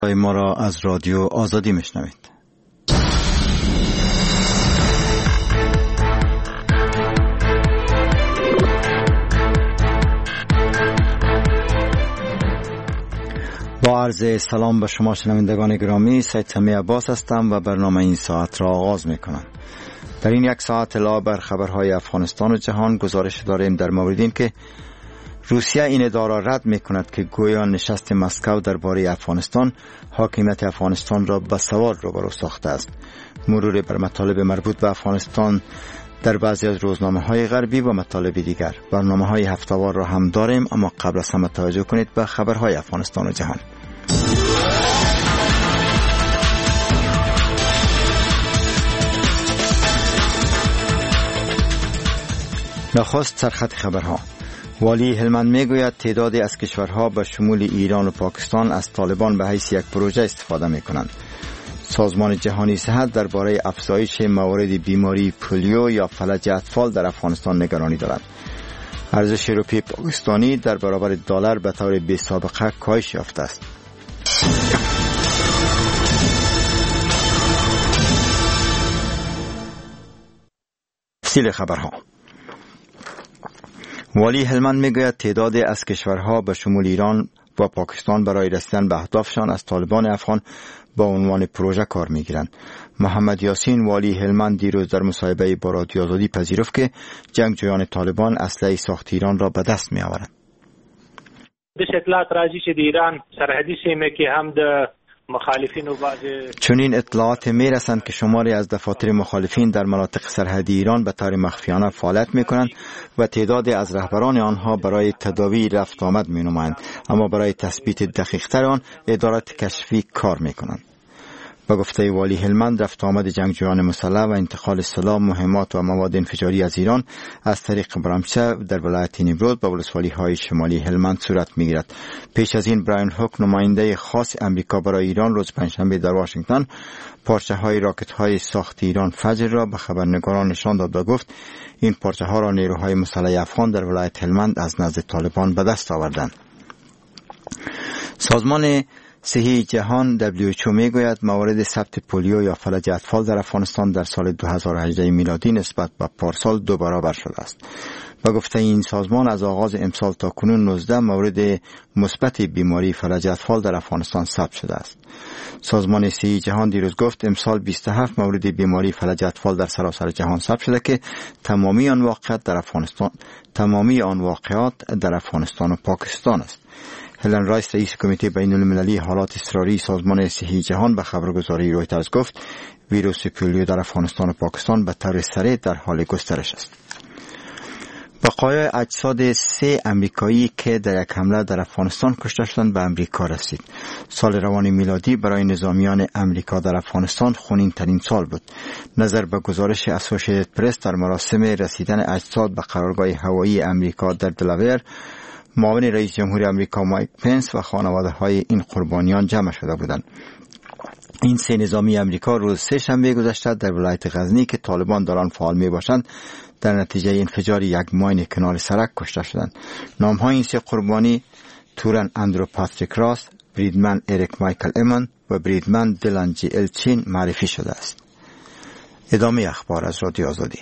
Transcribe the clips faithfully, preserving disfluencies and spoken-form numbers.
ما را از رادیو آزادی میشنوید. با عرض سلام به شما شنوندگان گرامی، سید سمی عباس هستم و برنامه این ساعت را آغاز میکنم. در این یک ساعت علاوه بر خبرهای افغانستان و جهان گزارش داریم در مورد این که روسیه این ادعا را رد میکند که گویا نشست مسکو درباره افغانستان حاکمیت افغانستان را به سوال روبرو ساخته است. مرور بر مطالب مربوط به افغانستان در بعضی از روزنامه‌های غربی و مطالب دیگر. برنامه‌های هفته‌وار را هم داریم، اما قبل از همه توجه کنید به خبرهای افغانستان و جهان. نخست سرخط خبرها. والی هلمند میگوید تعدادی از کشورها به شمول ایران و پاکستان از طالبان به حیث یک پروژه استفاده میکنند. سازمان جهانی صحت درباره افزایش موارد بیماری پولیو یا فلج اطفال در افغانستان نگرانی دارد. ارزش روپیه پاکستانی در برابر دلار به طور بی سابقه کاهش یافته است. تفصیل خبرها. والی هلمند میگوید تعدادی از کشورها به شمول ایران و پاکستان برای رسیدن به اهدافشان از طالبان افغان با عنوان پروژه کار میگیرند. محمد یاسین والی هلمند دیروز در مصاحبه با رادیو آزادی پذیرفت که جنگجویان طالبان اسلحه ساخت ایران را به دست می آورند. دش اطلاعات راځي چې د ایران سرحدي سیمه کې هم د مخالفین و بعض چون این اطلاعات میرسند که شماری از دفاتر مخالفین در مناطق سرحدی ایران به طور مخفیانه فعالیت میکنند و تعدادی از رهبران آنها برای تداوی رفت آمد مینمایند، اما برای تثبیت دقیق‌تر آن ادارات کشفی کار میکنند. با گفته والی هلمند، رفت آمد جنگجویان مسلح و انتقال سلاح، مهمات و مواد انفجاری از ایران از طریق برامچه در ولایت نیمرود به ولسوالی های شمالی هلمند صورت میگیرد. پیش از این براین هوک، نماینده خاص امریکا برای ایران، روز پنجشنبه در واشنگتن پارچه های راکت های ساخت ایران فجر را به خبرنگاران نشان داد و گفت این پارچه ها را نیروهای مسلح افغان در ولایت هلمند از نزد طالبان به دست آوردند. سازمان صحی جهان دبلیو اچ او میگوید موارد ثبت پولیو یا فلج اطفال در افغانستان در سال دو هزار و هجده میلادی نسبت به پارسال دو برابر شده است. با گفته این سازمان، از آغاز امسال تا کنون نوزده مورد مثبت بیماری فلج اطفال در افغانستان ثبت شده است. سازمان صحی جهان دیروز گفت امسال بیست و هفت مورد بیماری فلج اطفال در سراسر جهان ثبت شده که تمامی آن واقعات در افغانستان تمامی آن واقعات در افغانستان و پاکستان است. هلن رایس، رئیس کمیته بین المللی حالات اضطراری سازمان صحی جهان، به خبرگزاری رویترز گفت ویروس پولیو در افغانستان و پاکستان به طور سریع در حال گسترش است. بقایای اجساد سه امریکایی که در یک حمله در افغانستان کشته شدند به امریکا رسید. سال روان میلادی برای نظامیان امریکا در افغانستان خونین ترین سال بود. نظر به گزارش اسوسییتد پرس، در مراسم رسیدن اجساد به قرارگاه هوایی امریکا در دلاور، معاون رئیس جمهور امریکا مایک پنس و خانواده های این قربانیان جمع شده بودند. این سه نظامی امریکا روز سه شنبه گذشته در ولایت غزنی که طالبان در آن فعال می باشند در نتیجه انفجار یک ماین کنار سرک کشته شدند. نام های این سه قربانی تورن اندرو پاتریک راس، بریدمن اریک مایکل ایمن و بریدمن دیلان جی الچین معرفی شده است. ادامه اخبار از رادیو آزادی.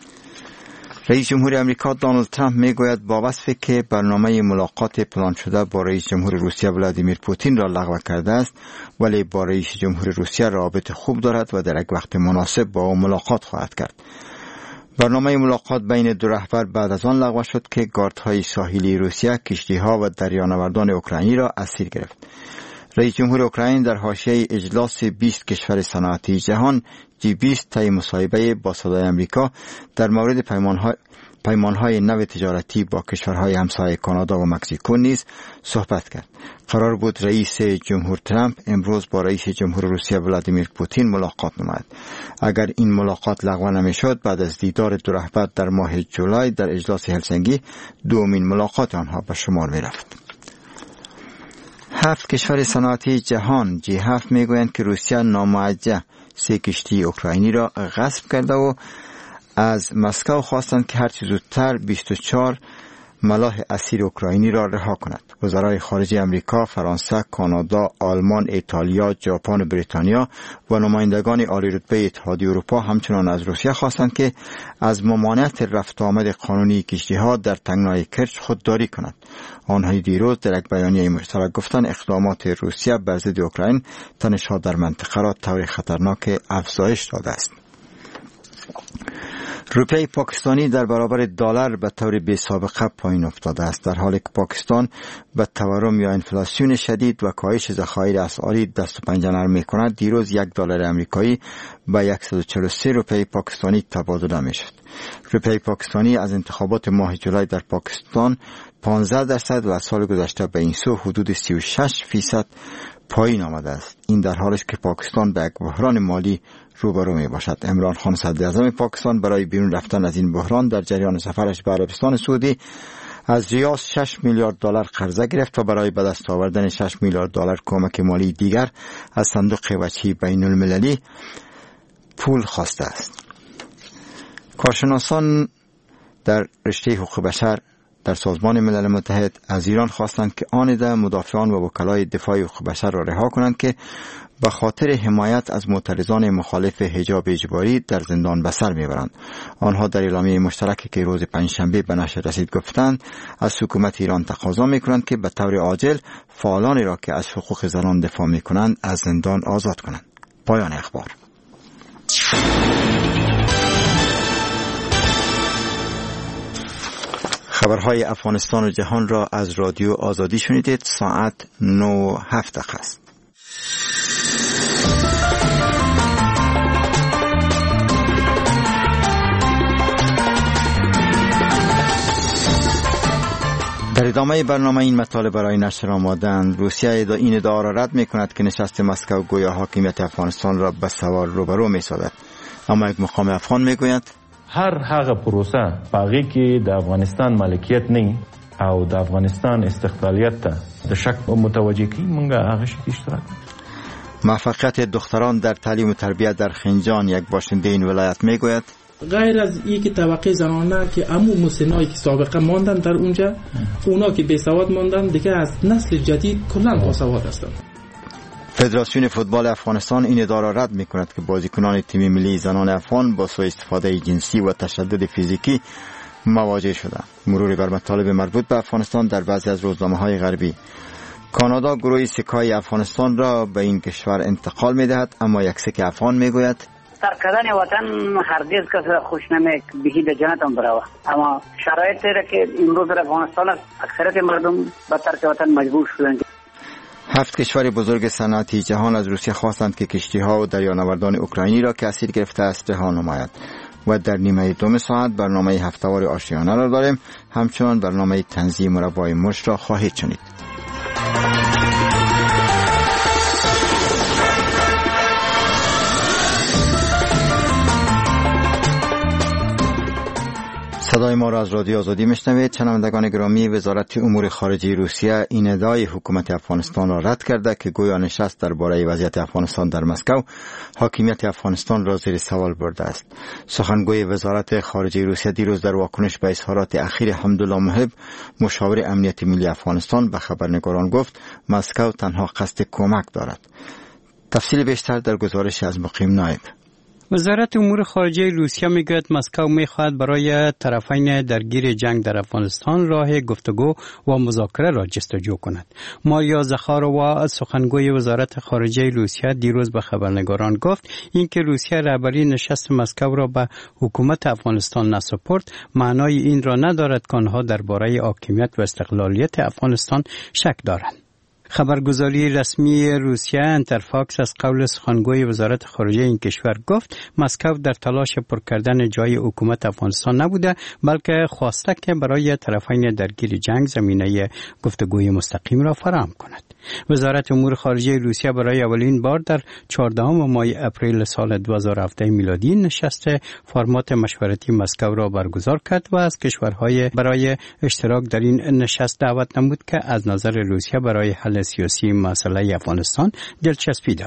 رئیس جمهور امریکا دونالد ترامپ میگوید با وصفی که برنامه ملاقات پلان شده با رئیس جمهور روسیه ولادیمیر پوتین را لغو کرده است، ولی با رئیس جمهور روسیه رابطه خوب دارد و در یک وقت مناسب با او ملاقات خواهد کرد. برنامه ملاقات بین دو رهبر بعد از آن لغو شد که گاردهای ساحلی روسیه کشتی‌ها و دریانوردان اوکراینی را اسیر گرفت. رئیس جمهور اوکراین در حاشیه اجلاس بیست کشور صنعتی جهان جی بیست طی مصاحبه با صدای امریکا در مورد پیمان‌های پیمان‌های نو تجارتی با کشورهای همسایه کانادا و مکزیکو نیز صحبت کرد. قرار بود رئیس جمهور ترامپ امروز با رئیس جمهور روسیه ولادیمیر پوتین ملاقات نماید. اگر این ملاقات لغو نمی‌شد، بعد از دیدار دو رهبر در ماه جولای در اجلاس هلسینکی دومین ملاقات آنها به شمار می‌رفت. هفت کشور صنعتی جهان جی هفت میگویند که روسیه ناموجه سه کشتی اوکراینی را غصب کرده و از مسکو خواستند که هرچه زودتر بیست و چهار ملاح اسیر اوکراینی را رها کند. وزرای خارجه امریکا، فرانسه، کانادا، آلمان، ایتالیا، ژاپن و بریتانیا و نمایندگان عالی رتبه اتحادیه اروپا همچنان از روسیه خواستند که از ممانعت رفت آمد قانونی کشتی‌ها در تنگنای کرچ خودداری کند. آنها دیروز در یک بیانیه مشترک گفتند اقدامات روسیه بر ضد اوکراین تنش‌ها در منطقه را طور خطرناک افزایش داده است. روپیه پاکستانی در برابر دلار به طور بی سابقه پایین افتاده است، در حالی که پاکستان به تورم یا انفلاسیون شدید و کاهش ذخایر اسعاری دست و پنجه نرم می‌کند. دیروز یک دلار آمریکایی به صد و چهل و سه روپیه پاکستانی تبادله می‌شد. روپیه پاکستانی از انتخابات ماه جولای در پاکستان پانزده درصد و از سال گذشته به این سو حدود سی و شش فیصد پایین آمده است. این در حالی است که پاکستان به یک بحران مالی روبرو می باشد. عمران خان صدراعظم پاکستان برای بیرون رفتن از این بحران در جریان سفرش به عربستان سعودی از ریاض شش میلیارد دلار قرضه گرفت و برای به دست آوردن شش میلیارد دلار کمک مالی دیگر از صندوق وجهی بین المللی پول خواسته است. کارشناسان در رشته حقوق بشر در سازمان ملل متحد از ایران خواستند که آنیده مدافعان و وکلای دفاع حقوق بشر را رها کنند که به خاطر حمایت از معترضان مخالف حجاب اجباری در زندان به سر میبرند. آنها در اعلامیه مشترکی که روز پنجشنبه به نشر رسید گفتند از حکومت ایران تقاضا میکنند که به طور عاجل فعالانی را که از حقوق زنان دفاع میکنند از زندان آزاد کنند. پایان اخبار. خبرهای افغانستان و جهان را از رادیو آزادی شنیدید. ساعت نه و هفت دقیقه است. در ادامه برنامه این مطالب برای نشر آمادند. روسیه این ادعا را رد می کند که نشست مسکو گویا حاکمیت افغانستان را به سوال روبرو می سازد. اما یک مقام افغان می گوید هر هغه پروسه باقی که د افغانستان مالکیت نه او د افغانستان استقلالیت ته د شک متوجه کی مونږه هغه شي اشتراک. موفقیت دختران در تعلیم و تربیت در خنجان یک باشنده این ولایت می گوید غیر از این که طبقه زنانه که عمو مسنایی که سابقه ماندن در اونجا، اونا که بی سواد ماندن دیگه از نسل جدید کلا باسواد هستند. فدراسیون فوتبال افغانستان این ادعا را رد می کند که بازیکنان تیم ملی زنان افغان با سوء استفاده جنسی و تشدد فیزیکی مواجه شدند. مروری بر مطالب مربوط به افغانستان در بعضی از روزنامه‌های غربی. کانادا گروه سکای افغانستان را به این کشور انتقال می دهد، اما یک سک افغان می گوید ترک کردن وطن هرگز کس خوش نمی بهی به جنت هم براوه، اما شرایطی را که امروز در افغانستان اکثریت مردم به ترک وطن مجبور شدند. هفت کشور بزرگ صنعتی جهان از روسیه خواستند که کشتی‌ها و دریانوردان اوکراینی را که اسیر گرفته است رها نماید. و در نیمه دوم ساعت برنامه هفته‌وار آشیانه را داریم. همچنان برنامه تنزیه مربای مشت را خواهید شنید. صدای ما را از رادیو آزادی میشنوید. شنوندگان گرامی، وزارت امور خارجه روسیه این ادعای حکومت افغانستان را رد کرده که گویا نشست درباره وضعیت افغانستان در مسکو حاکمیت افغانستان را زیر سوال برده است. سخنگوی وزارت خارجه روسیه دیروز در واکنش به اظهارات اخیر حمدالله محب، مشاور امنیت ملی افغانستان، به خبرنگاران گفت مسکو تنها قصد کمک دارد. تفصیل بیشتر در گزارش از مقیم نایب. وزارت امور خارجه روسیه میگوید مسکو میخواهد برای طرفین درگیر جنگ در افغانستان راه گفتگو و مذاکره را جستجو کند. ماریا زخاروا، سخنگوی وزارت خارجه روسیه، دیروز به خبرنگاران گفت اینکه روسیه رهبری نشست مسکو را به حکومت افغانستان نسپرد معنای این را ندارد که آنها درباره حاکمیت و استقلالیت افغانستان شک دارند. خبرگزاری رسمی روسیه انترفاکس از قول سخنگوی وزارت خارجه این کشور گفت مسکو در تلاش پر کردن جای حکومت افغانستان نبوده، بلکه خواسته که برای طرفین درگیر جنگ زمینه گفتگوی مستقیم را فراهم کند. وزارت امور خارجه روسیه برای اولین بار در چهاردهم ماه اپریل سال دو هزار و هفده میلادی نشست فرمات مشورتی مسکو را برگزار کرد و از کشورهای برای اشتراک در این نشست دعوت نمود که از نظر روسیه برای حل سیاسی مسئله افغانستان دلچسپی دارند.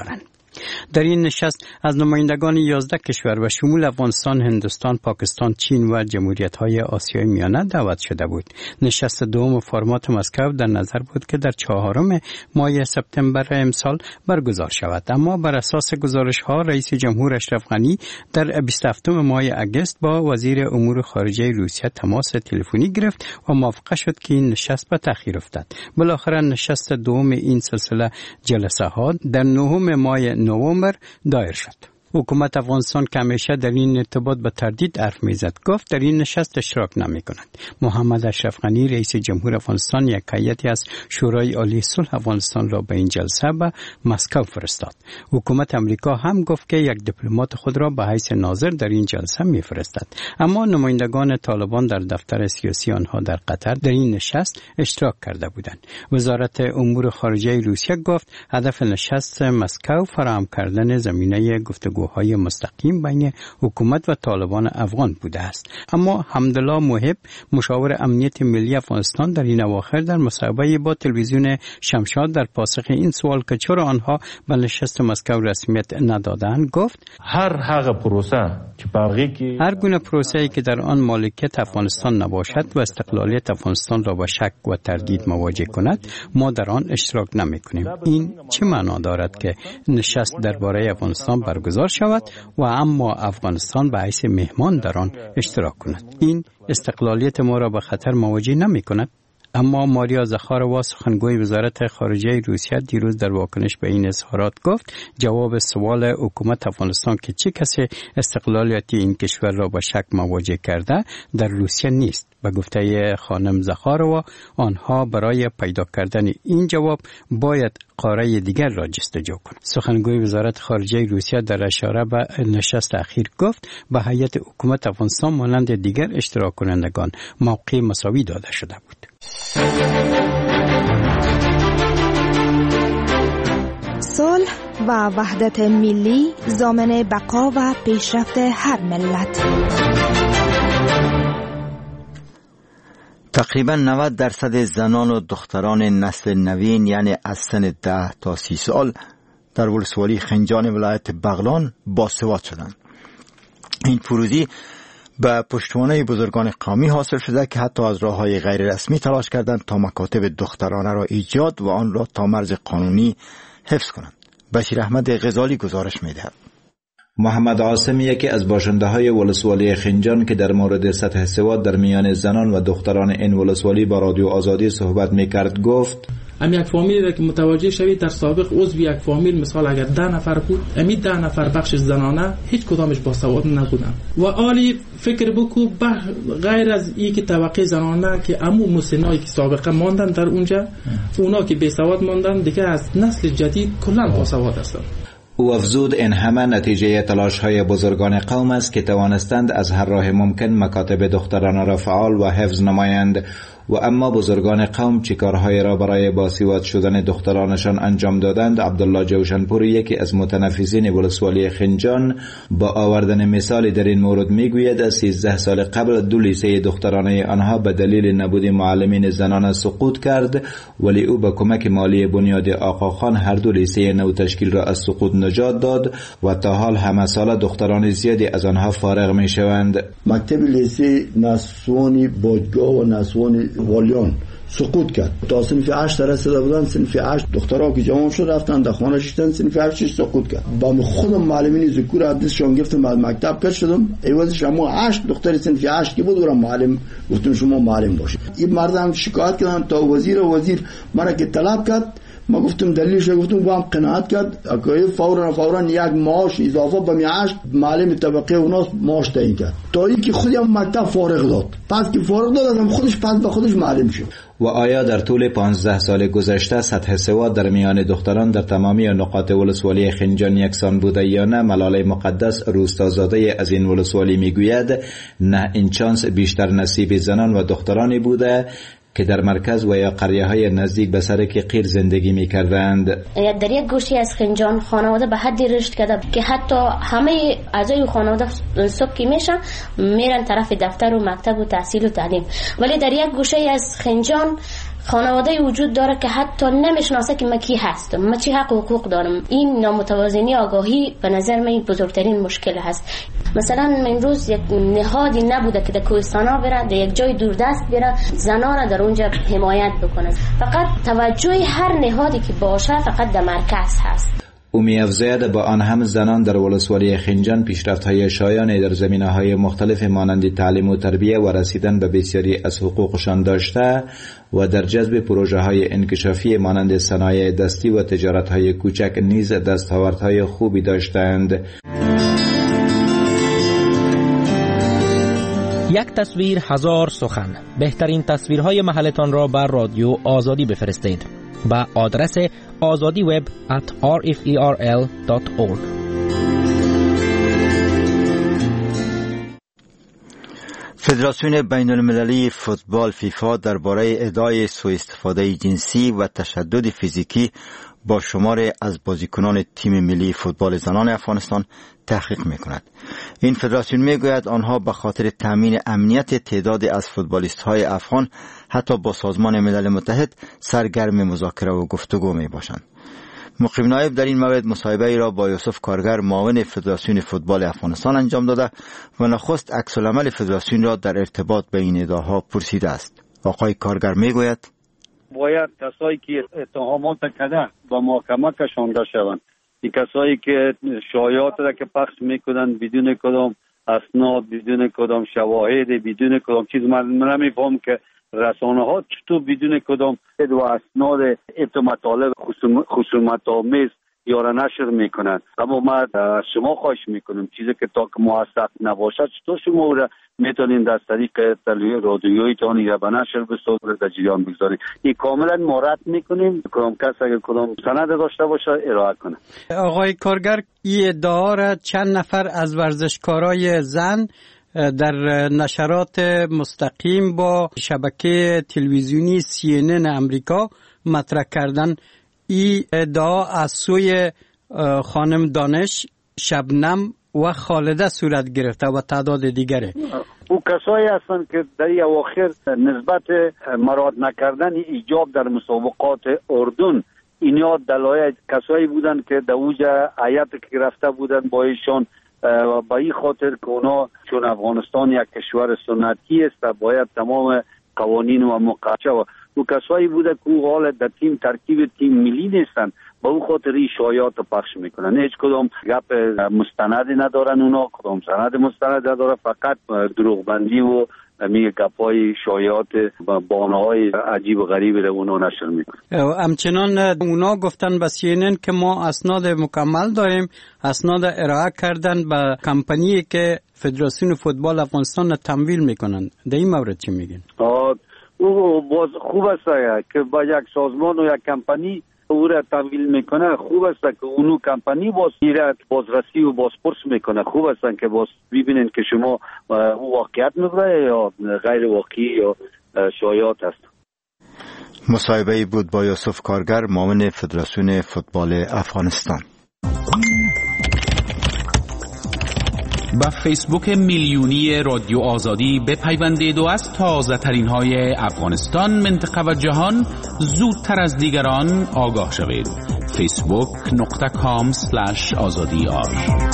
در این نشست از نمایندگان یازده کشور و شمول افغانستان، هندوستان، پاکستان، چین و جمهوریت‌های آسیای میانه دعوت شده بود. نشست دوم فرمات مسکو در نظر بود که در چهارم ماه سپتامبر امسال برگزار شود، اما بر اساس گزارش‌ها رئیس جمهور اشرف غنی در بیست و هفتم ماه اگست با وزیر امور خارجه روسیه تماس تلفنی گرفت و موافقه شد که این نشست به تأخیر افتد. بالاخره نشست دوم این سلسله جلسه ها در نهم ماه نوامبر دایر شد. حکومت افغانستان که همیشه در این ارتباط به تردید حرف میزد گفت در این نشست اشتراک نمی کند. محمد اشرف غنی رئیس جمهور افغانستان یک هیئتی از شورای عالی صلح افغانستان را به این جلسه به مسکو فرستاد. حکومت امریکا هم گفت که یک دیپلمات خود را به حیث ناظر در این جلسه میفرستد، اما نمایندگان طالبان در دفتر سیاسی آنها در قطر در این نشست اشتراک کرده بودند. وزارت امور خارجه روسیه گفت هدف نشست مسکو فراهم کردن زمینه گفتگو های مستقیم بین حکومت و طالبان افغان بوده است. اما حمدالله محب مشاور امنیت ملی افغانستان در این اواخر در مصاحبه با تلویزیون شمشاد در پاسخ این سوال که چرا آنها به نشست مسکو رسمیت ندادند گفت هر هغه پروسه که برقی هر گونه پروسه‌ای که در آن مالکیت افغانستان نباشد و استقلالیت افغانستان را با شک و تردید مواجه کند ما در آن اشتراک نمی‌کنیم. این چه معنا دارد که نشست درباره افغانستان برگزار شود و اما افغانستان به حیث مهمان در آن اشتراک کند؟ این استقلالیت ما را به خطر مواجه نمی کند؟ اما ماریا زخاروا سخنگوی وزارت خارجه روسیه دیروز در واکنش به این اظهارات گفت جواب سوال حکومت افغانستان که چه کسی استقلالیت این کشور را با شک مواجه کرده در روسیه نیست. به گفته خانم زخاروا آنها برای پیدا کردن این جواب باید قاره دیگر را جستجو کنند. سخنگوی وزارت خارجه روسیه در اشاره به نشست اخیر گفت به هیئت حکومت افغانستان مانند دیگر اشتراک کنندگان موقع مساوی داده شده بود. صلح و وحدت ملی ضامن بقا و پیشرفت هر ملت. تقریبا نود درصد زنان و دختران نسل نوین یعنی از سن ده تا سی سال در ولسوالی خنجان ولایت بغلان باسواد شدند. این پیروزی به پشتوانه بزرگان قومی حاصل شده که حتی از راه‌های غیر رسمی تلاش کردند تا مکاتب دخترانه را ایجاد و آن را تا مرز قانونی حفظ کنند. بشیر احمد غزالی گزارش می‌دهد. محمد عاصم یکی از باشنده های ولسوالی خنجان که در مورد سطح سواد در میان زنان و دختران این ولسوالی با رادیو آزادی صحبت میکرد گفت ام یک فامیلی را که متوجه شوید در سابق عضو یک فامیل مثال اگر ده نفر بود امی ده نفر بخش زنانه هیچ کدامش با سواد نبودن و عالی فکر بکو غیر از این که طبقه زنانه که امو مسنایی که سابقه ماندن در اونجا اونا که بی سواد ماندن دیگه از نسل جدید کلا با سواد هستن. او افزود این همه نتیجه تلاش های بزرگان قوم است که توانستند از هر راه ممکن مکاتب دختران را فعال و حفظ نمایند و اما بزرگان قوم چه کارهای را برای باسواد شدن دخترانشان انجام دادند. عبدالله جوشنپوری یکی از متنفذین ولسوالی خنجان با آوردن مثالی در این مورد میگوید از سیزده سال قبل دو لیسه دخترانه آنها به دلیل نبود معلمین زنان سقوط کرد، ولی او با کمک مالی بنیاد آقاخان هر دو لیسه نو تشکیل را از سقوط نجات داد و تا حال همه سال دختران زیادی از آنها فارغ می شوند. مکتب لیسه نسوانی بادگاه و نسوانی والیان سقوط کرد تا صنف هشت رسیده بودن. صنف هشت دخترها که جوان شد رفتن در خانه شدن، صنف هشت سقوط کرد. با خودم معلمین ذکور حدیثشون گفتم از مکتب کش شدم ایوازش اما هشت دختر صنف هشت که بود و معلم گفتم شما معلم باشید. این مردم شکایت کردن تا وزیر و وزیر مرا که طلب کرد، ما گفتم دلیلش گفتم با هم قناعت کرد اگه فورا فورا یک معاش اضافه به معاش معلم طبقه اوناس معاش تعیین کرد تا اینکه خودم مکتب فارغ داد. پس که فارغ داد ازم خودش پس به خودش معلم شد. و آیا در طول پانزده سال گذشته سطح سواد در میان دختران در تمامی نقاط ولسوالی خنجان یکسان بوده یا نه؟ ملاله مقدس روستازاده از این ولسوالی میگوید نه، این چانس بیشتر نصیب زنان و دخترانی بوده که در مرکز و یا قریه های نزدیک به سرک قیر زندگی می کردند. در یک گوشه از خنجان خانواده به حدی رشد کرده که حتی همه اعضای خانواده صبح که میشن میرن طرف دفتر و مکتب و تحصیل و تعلیم، ولی در یک گوشه از خنجان خانواده وجود داره که حتی نمیشناسه که من کی هستم، من چی حق و حقوق دارم. این نامتوازنی آگاهی به نظر من بزرگترین مشکل هست. مثلا امروز یک نهادی نبوده که در کوهستانا بره، در یک جای دوردست بره زنان را در اونجا حمایت بکنه. فقط توجه هر نهادی که باشه فقط در مرکز هست. او می‌افزاید با آن هم زنان در ولسوالی خنجان پیشرفت‌های شایانی در زمینه‌های مختلف مانند تعلیم و تربیت و رسیدن به بسیاری از حقوقشان داشته و در جذب پروژه‌های انکشافی مانند صنایع دستی و تجارت‌های کوچک نیز دستاوردهای خوبی داشتند. یک تصویر هزار سخن. بهترین تصویرهای محلتان را بر رادیو آزادی بفرستید با آدرس azadi web at r f e r l dot org. فدراسیون بین المللی فوتبال فیفا درباره ادعای سوء استفاده جنسی و تشدد فیزیکی با شماری از بازیکنان تیم ملی فوتبال زنان افغانستان تحقیق می‌کند. این فدراسیون می‌گوید آنها به خاطر تامین امنیت تعدادی از فوتبالیست‌های افغان حتی با سازمان ملل متحد سرگرم مذاکره و گفتگو می‌باشند. مقیم نایب در این مورد مصاحبه‌ای را با یوسف کارگر معاون فدراسیون فوتبال افغانستان انجام داده و نخست عکس‌العمل فدراسیون را در ارتباط به این ادعاها پرسیده است. آقای کارگر می‌گوید باید کسایی که اتهامات کرده با محکمه کشانده شوند. این کسایی که شایعات را که پخش میکنن بدون کدام اسناد، بدون کدام شواهد، بدون کدام چیز، من نمیفهم که رسانه ها چطور بدون کدام و اسناد اتو مطالب خصومت آمیز یا را نشر میکنند. اما ما از شما خواهش میکنیم چیزی که تا که موثق نباشد چطور شما را میتونین در طریق رادیویی تان یا به نشر بسازید در جریان بگذارید. این کاملا ما رد میکنیم. کدام کس اگر کدام سند داشته باشه ارائه کنه. آقای کارگر، این ادعا را چند نفر از ورزشکارای زن در نشرات مستقیم با شبکه تلویزیونی سی ان ان امریکا مطرح کردن. این ادعا از سوی خانم دانش، شبنم و خالده صورت گرفته و تعداد دیگره. او کسایی هستند که در این اواخر نسبت مراد نکردن ایجاب در مسابقات اردن، اینا دلایل کسایی بودند که در اوجه هیئت که رفته بودند با ایشان و با این خاطر که اونا چون افغانستان یک کشور سنتی است و باید تمام قوانین و مقررات و او کسایی بوده که او حال در تیم ترکیب تیم ملی نیستن، با او خاطر این شایعات رو پخش میکنن. هیچ کدام گپ مستندی ندارن، اونا کدام سند مستند نداره، فقط دروغبندی و میگه گپای شایعات و بانه‌های عجیب و غریبی رو اونا نشر میکنن. همچنان اونا گفتن به سی ان ان که ما اسناد مکمل داریم، اسناد ارائه کردن به کمپانی که فدراسیون فوتبال افغانستان تمویل میکنن. در این مورد چی میگین؟ او باز خوب است که با یک سازمان و یک کمپانی او را تمویل میکنه. خوب است که اونو کمپانی باز ایراد بازرسی و بازپرس میکنه. خوب است که باز ببینین که شما او واقعیت میگه یا غیر واقعی یا شایعات است. مصاحبه بود با یوسف کارگر معاون فدراسیون فوتبال افغانستان. با فیسبوک میلیونی رادیو آزادی بپیوندید و از تازه ترین های افغانستان، منطقه و جهان زودتر از دیگران آگاه شوید. فیسبوک نقطه کام سلش آزادی آر.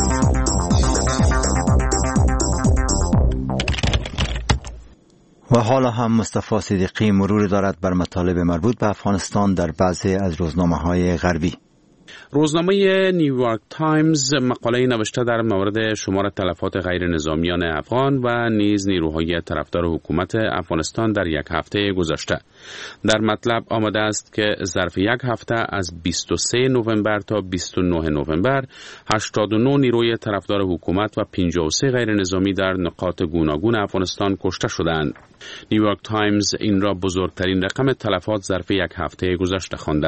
و حالا هم مصطفی صدیقی مرور دارد بر مطالب مربوط به افغانستان در بعضی از روزنامه‌های غربی. روزنامه نیویورک تایمز مقاله نوشته در مورد شمار تلفات غیر نظامیان افغان و نیز نیروهای طرفدار حکومت افغانستان در یک هفته گذشته. در مطلب آمده است که ظرف یک هفته از بیست و سوم نوامبر تا بیست و نهم نوامبر هشتاد و نه نیروی طرفدار حکومت و پنجاه و سه غیر نظامی در نقاط گوناگون افغانستان کشته شدند. نیویورک تایمز این را بزرگترین رقم تلفات ظرف یک هفته گذشته خوانده است.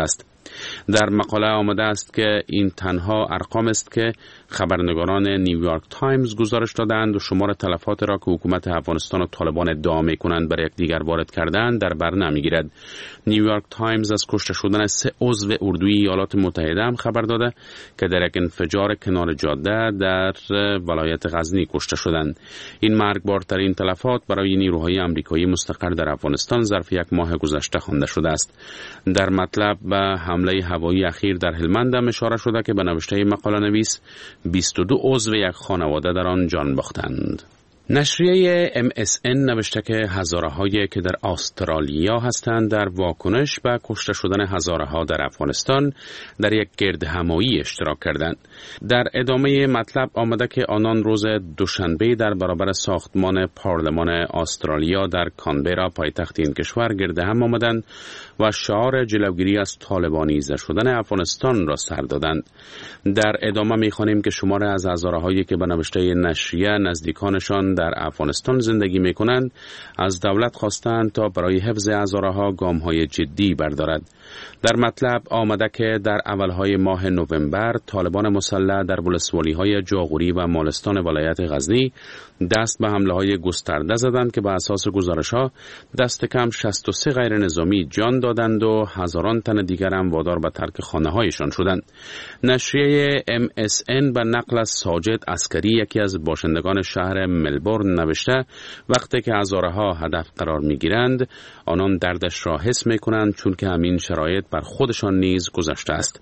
در مقاله آمده است که این تنها ارقام است که خبرنگاران نیویورک تایمز گزارش دادند و شمار تلفات را که حکومت افغانستان و طالبان ادعا می‌کنند بر یکدیگر وارد کردند در بر نمی‌گیرد. نیویورک تایمز از کشته شدن سه عضو اردوی ایالات متحده هم خبر داده که در یک انفجار کنار جاده در ولایت غزنی کشته شدند. این مرگبارترین تلفات برای نیروهای آمریکایی مستقر در افغانستان ظرف یک ماه گذشته خوانده شده است. در مطلب به حمله هوایی اخیر در هلمند هم اشاره شده که به نوشته مقاله نویس بیست و دو عضو یک خانواده در آن جان باختند. نشریه ام اس ان نوشته که هزاره هایی که در استرالیا هستند در واکنش به کشته شدن هزاره ها در افغانستان در یک گرد همایی اشتراک کردند. در ادامه مطلب آمده که آنان روز دوشنبه در برابر ساختمان پارلمان استرالیا در کانبرا پایتخت این کشور گرد هم آمدند و شعار جلوگیری از طالبانیزه شدن افغانستان را سر دادند. در ادامه می‌خوانیم که شمار از هزاره هایی که به نوشته نشریه نزدیکانشان در افغانستان زندگی می‌کنند از دولت خواستند تا برای حفظ هزاره‌ها گام‌های جدی بردارد. در مطلب آمده که در اولهای ماه نوامبر طالبان مسلح در ولسوالی‌های جاغوری و مالستان ولایت غزنی دست به حمله‌های گسترده زدند که به اساس گزارش‌ها دست کم شصت و سه غیر نظامی جان دادند و هزاران تن دیگر هم وادار به ترک خانه‌هایشان شدند. نشریه ام اس ان به نقل از ساجد عسکری یکی از باشندگان شهر ملبورن نوشته وقتی که هزارها هدف قرار می‌گیرند آنان دردش را حس می‌کنند چون که همین شرایط بر خودشان نیز گذشته است.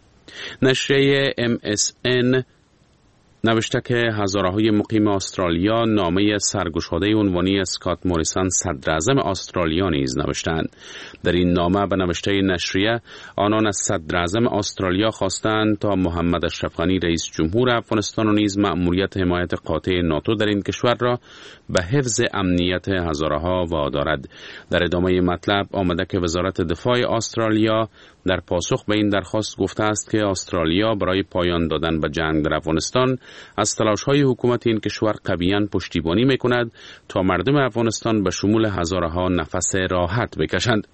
نشریه ام اس ان نوشته که هزاره‌های مقیم استرالیا نامه سرگشاده عنوانی اسکات موریسون صدر اعظم استرالیا نیز نوشتند. در این نامه به نوشته نشریه آنان از صدر اعظم استرالیا خواستند تا محمد اشرف غنی رئیس جمهور افغانستان و نیز مأموریت حمایت قاطع ناتو در این کشور را به حفظ امنیت هزارها وادارد. در ادامه مطلب آمده که وزارت دفاع استرالیا در پاسخ به این درخواست گفته است که استرالیا برای پایان دادن به جنگ در افغانستان از تلاش‌های حکومت این کشور قویاً پشتیبانی می‌کند تا مردم افغانستان به شمول هزارها نفس راحت بکشند.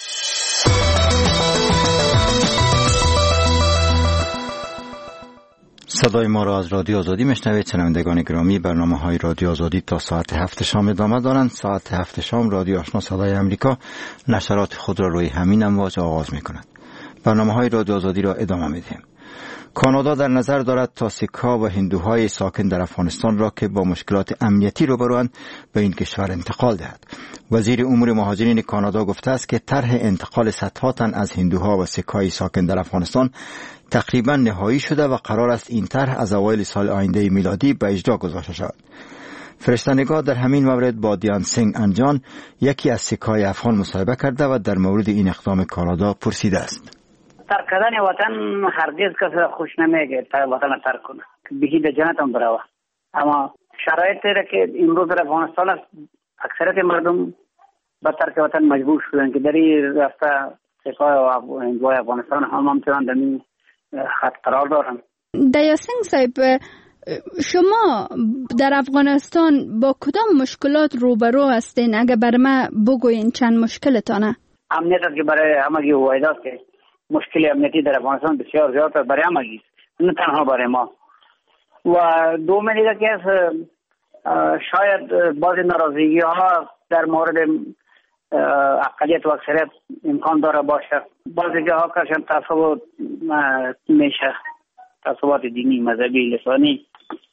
صدای ما را از رادیو آزادی میشنوید. شنوندگان گرامی، برنامه‌های رادیو آزادی تا ساعت هفت شام ادامه دارند. ساعت هفت شام رادیو آشنا صدای امریکا نشرات خود را روی همین امواج آغاز می‌کند. برنامه‌های رادیو آزادی را ادامه می‌دهیم. کانادا در نظر دارد تا سیک‌ها و هندوهای ساکن در افغانستان را که با مشکلات امنیتی روبروند به این کشور انتقال دهد. وزیر امور مهاجرین کانادا گفته است که طرح انتقال صدها تن از هندوها و سیک‌های ساکن در افغانستان تقریبا نهایی شده و قرار است این طرح از اوایل سال آینده میلادی به اجرا گذاشته شود. فرشته‌نگار در همین مورد با دیان سینگ انجان یکی از سیک‌های افغان مصاحبه کرده و در مورد این اقدام کانادا پرسیده است. ترک کردن وطن هرگز کس خوش نمیگه تا وطن ترک کنه، بهی به جنت هم بروه. اما شرایطی را که امروز در افغانستان است اکثریت مردم به ترک وطن مجبور شدن که در این راسته سیک‌های و هندوهای افغانستان هم همچنان در این خط قرار دارن. دیاسنگ صاحب، شما در افغانستان با کدام مشکلات روبرو هستین؟ اگر برای من بگوین چند مشکلتانه؟ امنیت است که برای همگی واحد است که مشکل امنیتی در افغانستان بسیار زیاد است برای همگی، نه تنها برای ما. و دوم دیگه که شاید بعضی ناراضگی ها در مورد اقلیت و اکثریت امکان داره باشه. بعضی جاها کشن تعصب میشه، تعصبات دینی، مذهبی، لسانی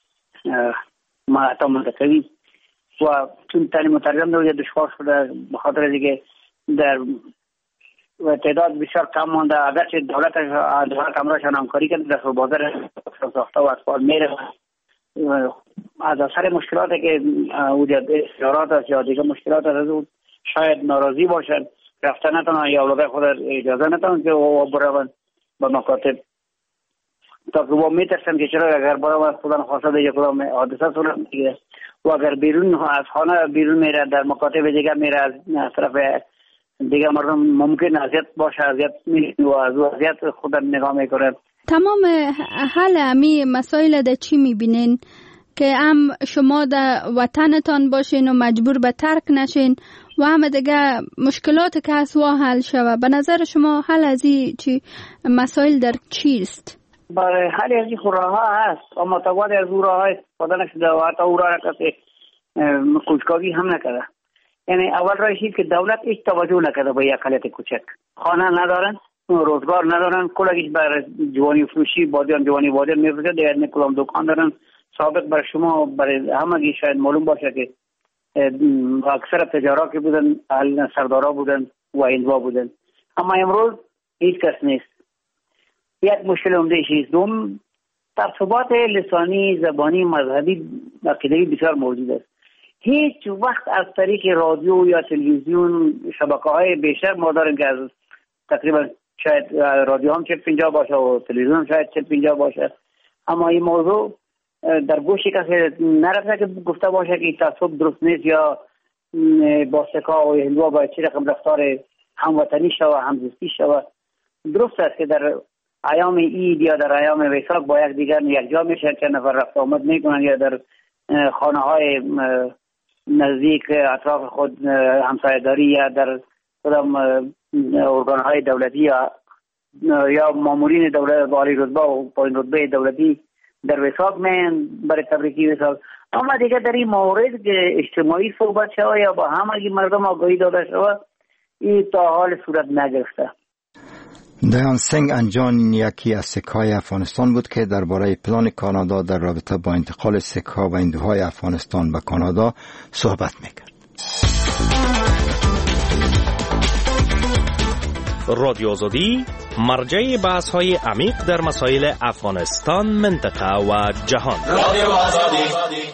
حتی منطقوی و چون تعلیم مترجم در دشوار شده به خاطر دیگه در تعداد بسیار کم مانده. اگرچه دولت دولت امرشان همکاری کرده در بازار ساخته و اطفال میره از اثر مشکلاتی که وجود استعارات است یا دیگه مشکلات است شاید ناراضی باشند، رفته نتونن یا اولاد خود اجازه نتونن که برون به مکاتب تا که با میترسن که چرا اگر برون خودن خواسته دیگه کدام حادثه صورت میگیره و اگر بیرون از خانه بیرون میره در مکاتب دیگه میره از طرف دیگه مردم ممکن اذیت باشه، اذیت میشه و از اذیت خودن نگاه میکنن. تمام حل امی مسائل ده چی میبینین که هم شما در وطنتان باشین و مجبور به ترک نشین و هم دیگه مشکلات که هست و حل شود. به نظر شما حل از این چی مسائل در چیست؟ برای حل از این راه ها هست، اما تقوید از اون راه های استفاده نشده و حتی اون راه را کسی کنجکاوی هم نکرده. یعنی اول راهی که دولت هیچ توجه نکرده به یک اقلیت کوچک. خانه ندارن، روزگار ندارن، کلگیش بر جوانی فروشی بادیان جوانی بادیان میفروشه، دیگر نکلام دکان دارن. سابق برای شما برای همگی شاید معلوم باشه که اکثر تجارا که بودن اهل سردارا بودن و هندوا بودن، اما امروز هیچ کس نیست. یک مشکل عمده چیز دوم تعصبات لسانی، زبانی، مذهبی، عقیده‌ای بسیار موجود است. هیچ وقت از طریق رادیو یا تلویزیون شبکه‌های بیشتر ما داریم که از تقریبا شاید رادیو هم چهل پنجاه باشه و تلویزیون هم شاید چهل پنجاه باشه، اما این موضوع در گوش کسی نرفته که گفته باشه که تعصب درست نیست یا با سکا و هندوا باید چه رقم رفتار هموطنی شوه، همزیستی شوه. درست است که در ایام عید یا در ایام ویساک با یک دیگر یک جا میشن که نفر رفت آمد میکنن یا در خانه های نزدیک اطراف خود همسایه‌داری یا در کدام ارگان های دولتی یا یا مامورین دولت والی رتبه و پایین رتبه دولتی در ویساک من برای تبریکی ویساک. اما دیگه در این مورد که اجتماعی صحبت شوه یا با همگی مردم آگاهی داده شوه این تا حال صورت نگرفته. دیان سنگ انجان یکی از سکه‌های افغانستان بود که درباره پلان کانادا در رابطه با انتقال سکه‌ها و هندوهای افغانستان به کانادا صحبت میکرد. رادیو آزادی مرجع بحث‌های عمیق در مسائل افغانستان، منطقه و جهان. رادیو آزادی.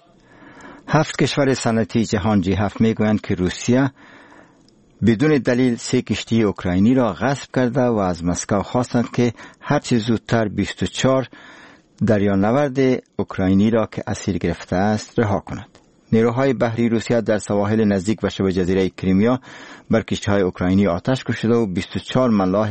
هفت کشور صنعتی جهان جی هفت میگویند که روسیه بدون دلیل سه کشتی اوکراینی را غصب کرده و از مسکو خواستند که هرچه زودتر بیست و چهار دریانورد اوکراینی را که اسیر گرفته است رها کند. نیروهای بحری روسیه در سواحل نزدیک به شبه جزیره کریمیا بر کشتی‌های اوکراینی آتش کشیده و بیست و چهار ملاح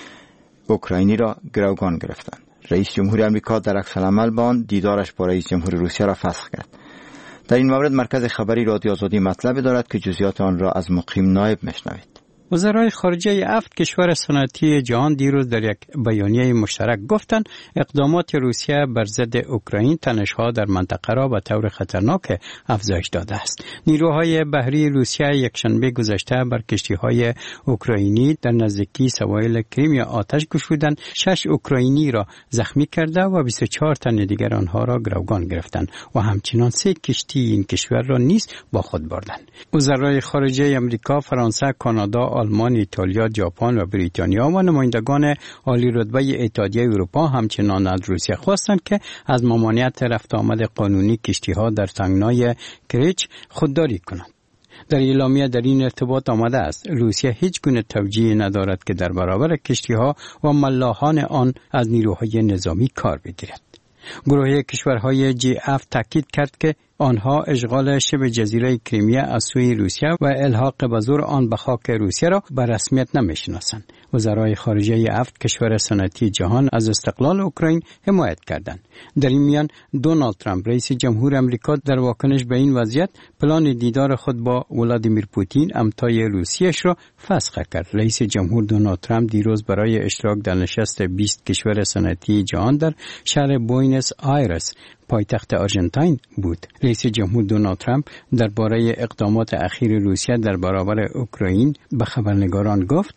اوکراینی را گروگان گرفتند. رئیس جمهور آمریکا در عکس‌العمل با آن دیدارش با رئیس جمهور روسیه را فسخ کرد. در این مورد مرکز خبری رادیو آزادی مطلب دارد که جزئیات آن را از مقیم نایب میشنوید. وزرای خارجه هفت کشور صنعتی جهان دیروز در یک بیانیه مشترک گفتند اقدامات روسیه بر ضد اوکراین تنش‌ها در منطقه را به طور خطرناک افزایش داده است. نیروهای بحری روسیه یکشنبه گذشته بر کشتی‌های اوکراینی در نزدیکی سواحل کریمیا آتش گشودند، شش اوکراینی را زخمی کرده و بیست و چهار تن دیگر آنها را گروگان گرفتند و همچنین سه کشتی این کشور را نیز با خود بردند. وزرای خارجه آمریکا، فرانسه، کانادا، آلمان، ایتالیا، ژاپن و بریتانیا و نمایندگان عالی رتبه اتحادیه اروپا همچنان از روسیه خواستند که از ممانعت رفت آمد قانونی کشتی‌ها در تنگنای کریچ خودداری کنند. در اعلامیه در این ارتباط آمده است روسیه هیچ گونه توجیه ندارد که در برابر کشتی‌ها و ملاحان آن از نیروهای نظامی کار بگیرد. گروه کشورهای جی هفت تاکید کرد که آنها اشغال شبه جزیره کریمیا از سوی روسیه و الحاق به زور آن به خاک روسیه را به رسمیت نمی‌شناسند. وزرای خارجه هفت کشور صنعتی جهان از استقلال اوکراین حمایت کردند. در این میان دونالد ترامپ رئیس جمهور آمریکا در واکنش به این وضعیت پلان دیدار خود با ولادیمیر پوتین همتای روسیه‌اش را فسخ کرد. رئیس جمهور دونالد ترامپ دیروز برای اشتراک در نشست بیست کشور صنعتی جهان در شهر بوینس آیرس پایتخت آرژانتین بود. رئیس جمهور دونالد ترامپ درباره اقدامات اخیر روسیه در برابر اوکراین به خبرنگاران گفت: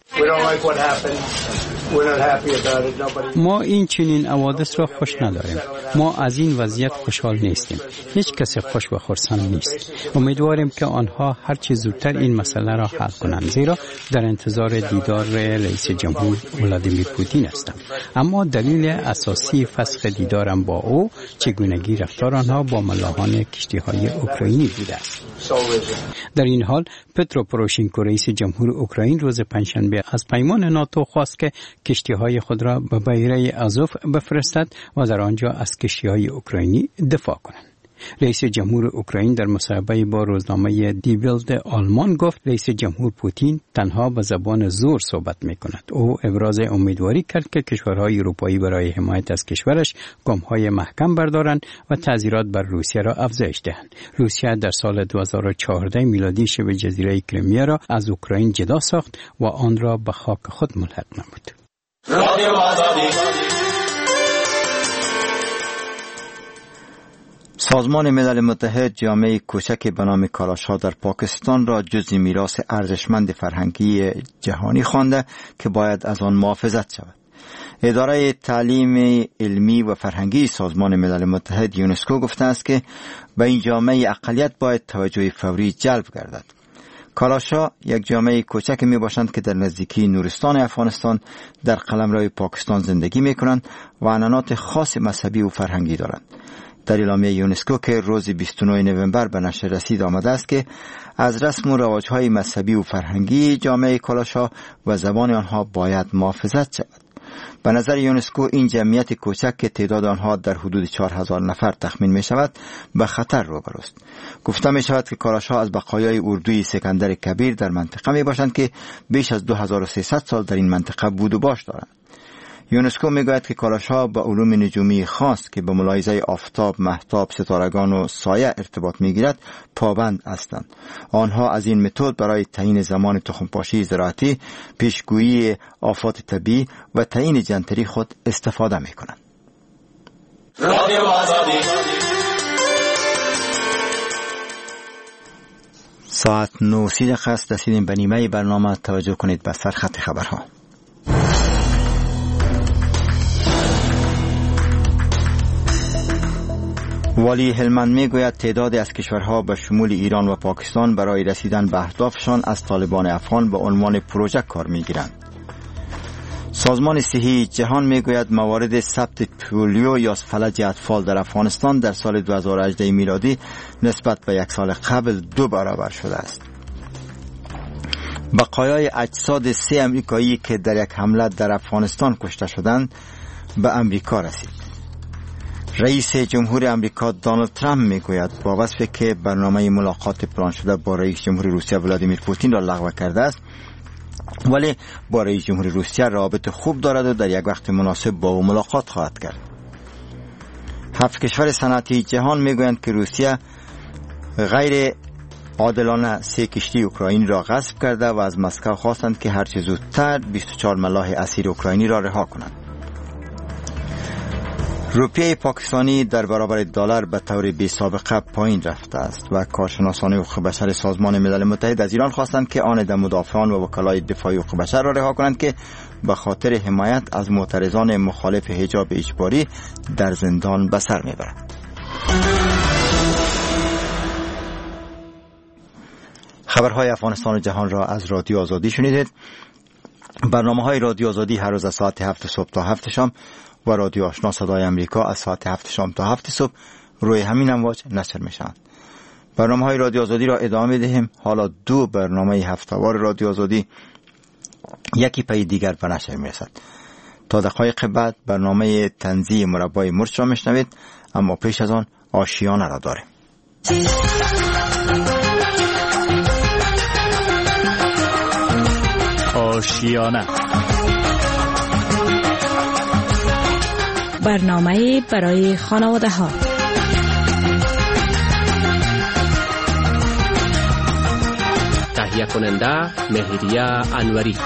ما این چنین حوادث را خوش نداریم. ما از این وضعیت خوشحال نیستیم. هیچ کسی خوش و خرسند نیست. امیدواریم که آنها هر چه زودتر این مسئله را حل کنند، زیرا در انتظار دیدار رئیس جمهور ولادیمیر پوتین هستم. اما دلیل اساسی فسخ دیدارم با او چگونگی رفتار آنها با ملاحان کشتی‌های اوکراینی بوده است. در این حال پترو پوروشنکو رئیس جمهور اوکراین روز پنجشنبه از پیمان ناتو خواست که کشتی‌های خود را به بحیره آزوف بفرستد و در آنجا از کشتی‌های اوکراینی دفاع کنند. رئیس جمهور اوکراین در مصاحبه با روزنامه دی بیلد آلمان گفت رئیس جمهور پوتین تنها به زبان زور صحبت میکند. او ابراز امیدواری کرد که کشورهای اروپایی برای حمایت از کشورش گام‌های محکم بردارند و تعزیرات بر روسیه را افزایش دهند. روسیه در سال دو هزار و چهارده میلادی شبه جزیره کریمیا را از اوکراین جدا ساخت و آن را به خاک خود ملحق نمود. سازمان ملل متحد جامعه کوچک به نام کالاشا در پاکستان را جزء میراث ارزشمند فرهنگی جهانی خوانده که باید از آن محافظت شود. اداره تعلیم علمی و فرهنگی سازمان ملل متحد یونسکو گفته است که به این جامعه اقلیت باید توجه فوری جلب گردد. کالاشا یک جامعه کوچک می باشند که در نزدیکی نورستان افغانستان در قلمرو پاکستان زندگی می کنند و عنعنات خاص مذهبی و فرهنگی دارند. در اعلامیه یونسکو که روز بیست و نه نوامبر به نشر رسید آمده است که از رسم و رواج‌های مذهبی و فرهنگی جامعه کالاشا و زبان آنها باید محافظت شود. به نظر یونسکو این جمعیت کوچک که تعداد آنها در حدود چهار هزار نفر تخمین می شود به خطر روبروست. گفته می شود که کالاشا از بقایای اردوی سکندر کبیر در منطقه می باشند که بیش از دو هزار و سیصد سال در این منطقه بود و باش دارند. یونسکو میگوید که کالاشا با علوم نجومی خاص که به ملاحظه آفتاب، مهتاب، ستارگان و سایه ارتباط میگیرد پابند هستند. آنها از این متد برای تعیین زمان تخمپاشی زراعتی، پیشگویی آفات طبیعی و تعیین جنتری خود استفاده میکنند. ساعت نه و سی دقیقه است. رسیدیم به نیمه برنامه. توجه کنید به سرخط خبرها. والی هلمند میگوید تعدادی از کشورها به شمول ایران و پاکستان برای رسیدن به اهدافشان از طالبان افغان به عنوان پروژه کار میگیرند. سازمان صحی جهان میگوید موارد ثبت پولیو یا فلج اطفال در افغانستان در سال دو هزار و هجده میلادی نسبت به یک سال قبل دو برابر شده است. بقایای اجساد سه امریکایی که در یک حمله در افغانستان کشته شدند به امریکا رسید. رئیس جمهور امریکا دونالد ترامپ میگوید با وصفی که برنامه ملاقات پلان شده با رئیس جمهور روسیه ولادیمیر پوتین را لغو کرده است، ولی با رئیس جمهور روسیه رابطه خوب دارد و در یک وقت مناسب با او ملاقات خواهد کرد. هفت کشور صنعتی جهان میگویند که روسیه غیر عادلانه سه کشتی اوکراینی را غصب کرده و از مسکو خواستند که هرچه زودتر بیست و چهار ملاح اسیر اوکراینی را رها کنند. روپیه پاکستانی در برابر دلار به طور بی سابقه پایین رفته است و کارشناسان حقوق بشر سازمان ملل متحد از ایران خواستند که آن در مدافعان و وکلای دفاعی حقوق بشر را رها کنند که به خاطر حمایت از معترضان مخالف حجاب اجباری در زندان به سر میبرند. خبرهای افغانستان و جهان را از رادیو آزادی شنیدید. برنامه‌های رادیو آزادی هر روز از ساعت هفت صبح تا هفت شام و رادیو آشنا صدای امریکا از ساعت هفت شام تا هفت صبح روی همین امواج نشر میشن. برنامه‌های رادیو آزادی را ادامه می‌دهیم. حالا دو برنامه هفته‌وار رادیو آزادی یکی پی دیگر به نشر میرسد. تا دقایق بعد برنامه تنزیه مربای مرچ را میشنوید، اما پیش از آن آشیانه را داریم. آشیانه برنامه برای خانواده ها. تهیه کننده مهریه انوری.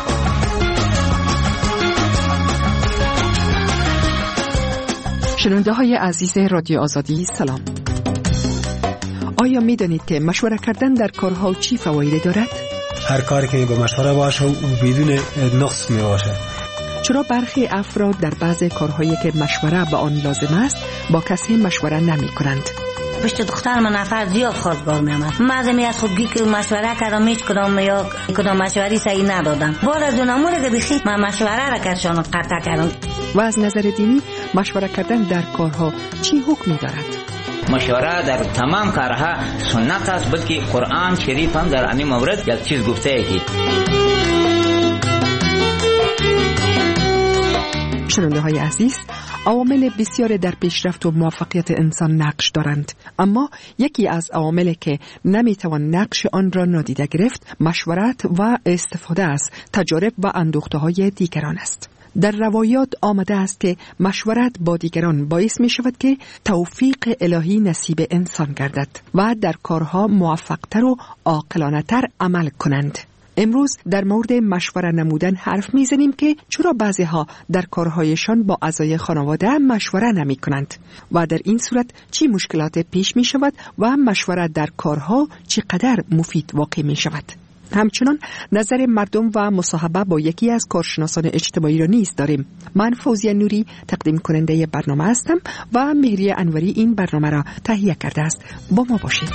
شنونده های عزیز رادیو آزادی سلام. آیا می دانید که مشوره کردن در کارها چی فوایدی دارد؟ هر کاری که با مشوره باشه و بدون نقص می باشه. چرا برخی افراد در بعض کارهایی که مشوره به آن لازم است با کسی مشوره نمی کنند؟ پشت دختر من نفر زیاد خواستگار می آمد. مزمی از خودگی که مشوره کردم هیچ کدام یا کدام مشوری صحیح ندادم. بعد از اون امور که بخیر من مشوره را کردم قطع کردم. و از نظر دینی مشوره کردن در کارها چی حکمی دارد؟ مشوره در تمام کارها سنت است، بلکه قرآن شریف هم در این مورد یک چیز گفته ای. شنونده های عزیز، عوامل بسیار در پیشرفت و موفقیت انسان نقش دارند، اما یکی از عواملی که نمیتوان نقش آن را نادیده گرفت مشورت و استفاده از تجارب و اندوخته‌های دیگران است. در روایات آمده است که مشورت با دیگران باعث می شود که توفیق الهی نصیب انسان گردد و در کارها موفقتر و عاقلانه تر عمل کنند. امروز در مورد مشوره نمودن حرف می زنیم که چرا بعضی ها در کارهایشان با اعضای خانواده مشوره نمی کنند و در این صورت چی مشکلات پیش می شود و مشوره در کارها چقدر مفید واقع می شود. همچنان نظر مردم و مصاحبه با یکی از کارشناسان اجتماعی را نیز داریم. من فوزیه نوری تقدیم کننده برنامه هستم و مهری انوری این برنامه را تهیه کرده است. با ما باشید.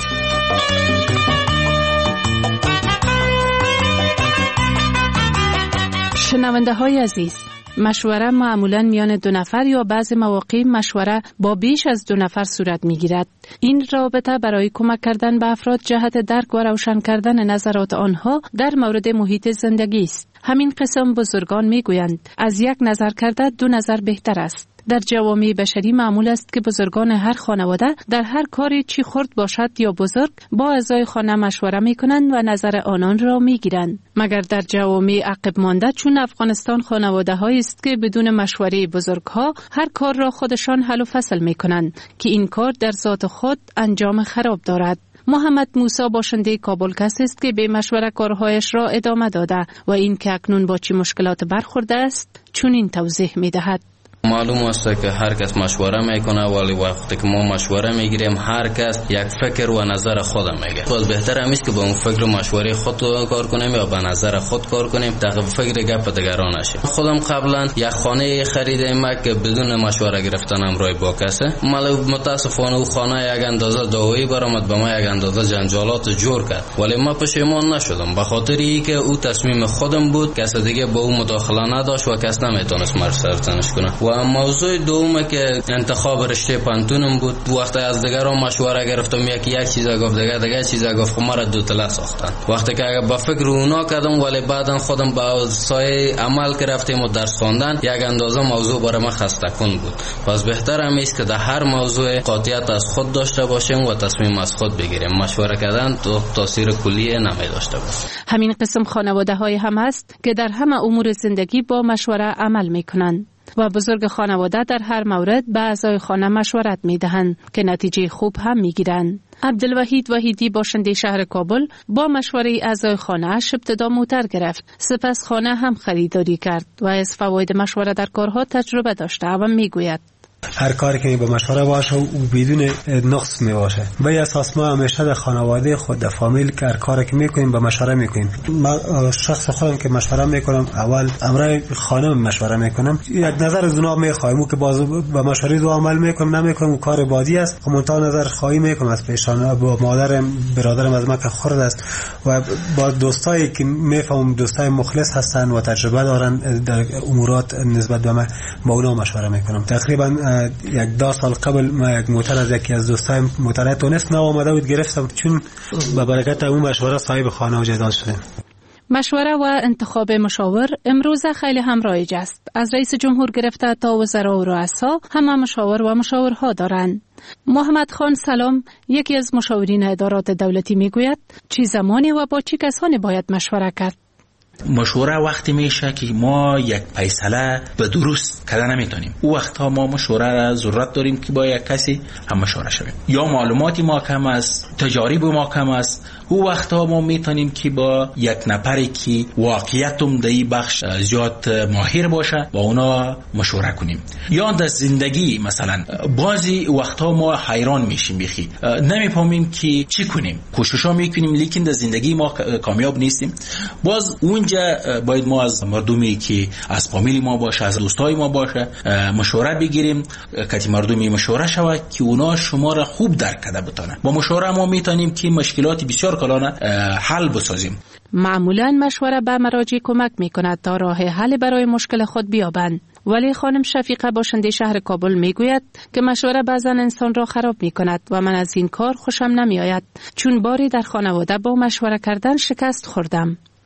شنونده های عزیز، مشوره معمولاً میان دو نفر یا بعضی مواقع مشوره با بیش از دو نفر صورت میگیرد. این رابطه برای کمک کردن به افراد جهت درک و روشن کردن نظرات آنها در مورد محیط زندگی است. همین قسم بزرگان میگویند از یک نظر کرده دو نظر بهتر است. در جوامع بشری معمول است که بزرگان هر خانواده در هر کاری چی خرد باشد یا بزرگ با اعضای خانه مشوره می کنند و نظر آنان را می گیرند. مگر در جوامع عقب مانده چون افغانستان خانواده هایی است که بدون مشوره بزرگ ها هر کار را خودشان حل و فصل می کنند که این کار در ذات خود انجام خراب دارد. محمد موسی باشنده کابل کسی است که به مشوره کارهایش را ادامه داده و این که اکنون با چی مشکلات برخورده است چون این توضیح می دهد. معلوم است که هر کس مشوره میکنه، ولی وقتی که ما مشوره میگیریم هر کس یک فکر و نظر خود میگه. باز بهتر همیست که با اون فکر و مشوره خود کار کنیم یا با نظر خود کار کنیم تا فکر گپ دیگران نشه. خودم قبلا یک خانه خریدم که بدون مشوره گرفتنم رای با کسه، ولی متاسفانه اون خانه یک اندازه دعوایی برآمد، به ما یک اندازه جنجالات جور کرد، ولی ما پشیمان نشدم به خاطر اینکه او تصمیم خودم بود، کس دیگه با او مداخله نداشت و کس نمیتونست مرا سرزنش کنه. و موضوع دوم که انتخاب رشته پانتونم بود، وقتی از دیگران مشوره گرفتم یکی یک چیز گفت دیگه دیگه چیز گفت، مرا دو تله ساختن. وقتی که با فکر اونا کردم ولی بعدن خودم با سایه عمل که رفتیم و درس خواندن یک اندازه موضوع برای من خسته کن بود. پس بهتر هم است که در هر موضوع قاطعیت از خود داشته باشیم و تصمیم از خود بگیریم. مشوره کردن تو تاثیر کلی نمی داشته باشه. همین قسم خانواده های هم است که در همه امور زندگی با مشوره عمل میکنند و بزرگ خانواده در هر مورد به اعضای خانه مشورت می دهند که نتیجه خوب هم می گیرند. عبدالوحید وحیدی باشنده شهر کابل با مشوره اعضای خانه اش ابتدا موتر گرفت، سپس خانه هم خریداری کرد و از فواید مشوره در کارها تجربه داشته و می گوید هر کاری که با مشوره باشه و بدون نقص می باشه. به اساس ما همیشه در خانواده خود در فامیل که هر کاری که میکنیم با مشوره میکنیم. ما شخص خودم که مشوره میکنم اول امرای خانم مشوره میکنم، یک نظر از اونها میخوایم که باز با مشوره دو عمل میکنم نمیکنم کار بادی است، خودم نظر خواهی میکنم از پیشان با مادرم برادرم از ما که خرد است و با دوستایی که میفهمم دوستای مخلص هستن و تجربه دارن در امورات نسبت به من با اونها مشوره میکنم. تقریبا یک دو سال قبل ما یک موتر از یکی از دوستایم موتر تونست نو آمده بود گرفتم، چون به برکت اون مشوره صاحب خانه و جدال شدیم. مشوره و انتخاب مشاور امروز خیلی هم رایج است. از رئیس جمهور گرفته تا وزرا و رؤسا همه مشاور و مشاورها دارند. محمد خان سلام، یکی از مشاورین ادارات دولتی میگوید چه زمانی و با چه کسانی باید مشوره کرد. مشوره وقتی میشه که ما یک فیصله به درست کردن نمیتونیم. او وقتا ما مشوره را ضرورت داریم که با یک کسی هم مشوره شویم. یا معلوماتی ما کم است، تجارب ما کم است، او وقتا ما میتونیم که با یک نفری که واقعیتم در این بخش زیاد ماهر باشه با اونا مشوره کنیم. یا در زندگی مثلا بعضی وقتا ما حیران میشیم، بخی نمیفهمیم که چی کنیم، کوششا میکنیم لیکن در زندگی ما کامیاب نیستیم. باز اونجا باید ما از مردمی که از فامیلی ما باشه، از دوستای ما باشه مشوره بگیریم که مردمی مشوره شود که اونا شما را خوب درک کرده بتونه. با مشوره ما میتونیم که مشکلات بسیار کلانه حل بسازیم. معمولاً مشوره به مراجع کمک میکند تا راه حل برای مشکل خود بیابند. ولی خانم شفیقه باشنده شهر کابل میگوید که مشوره بعضا انسان را خراب میکند و من از این کار خوشم نمیآید، چون باری در خانواده با مشوره کردن شکست خوردم.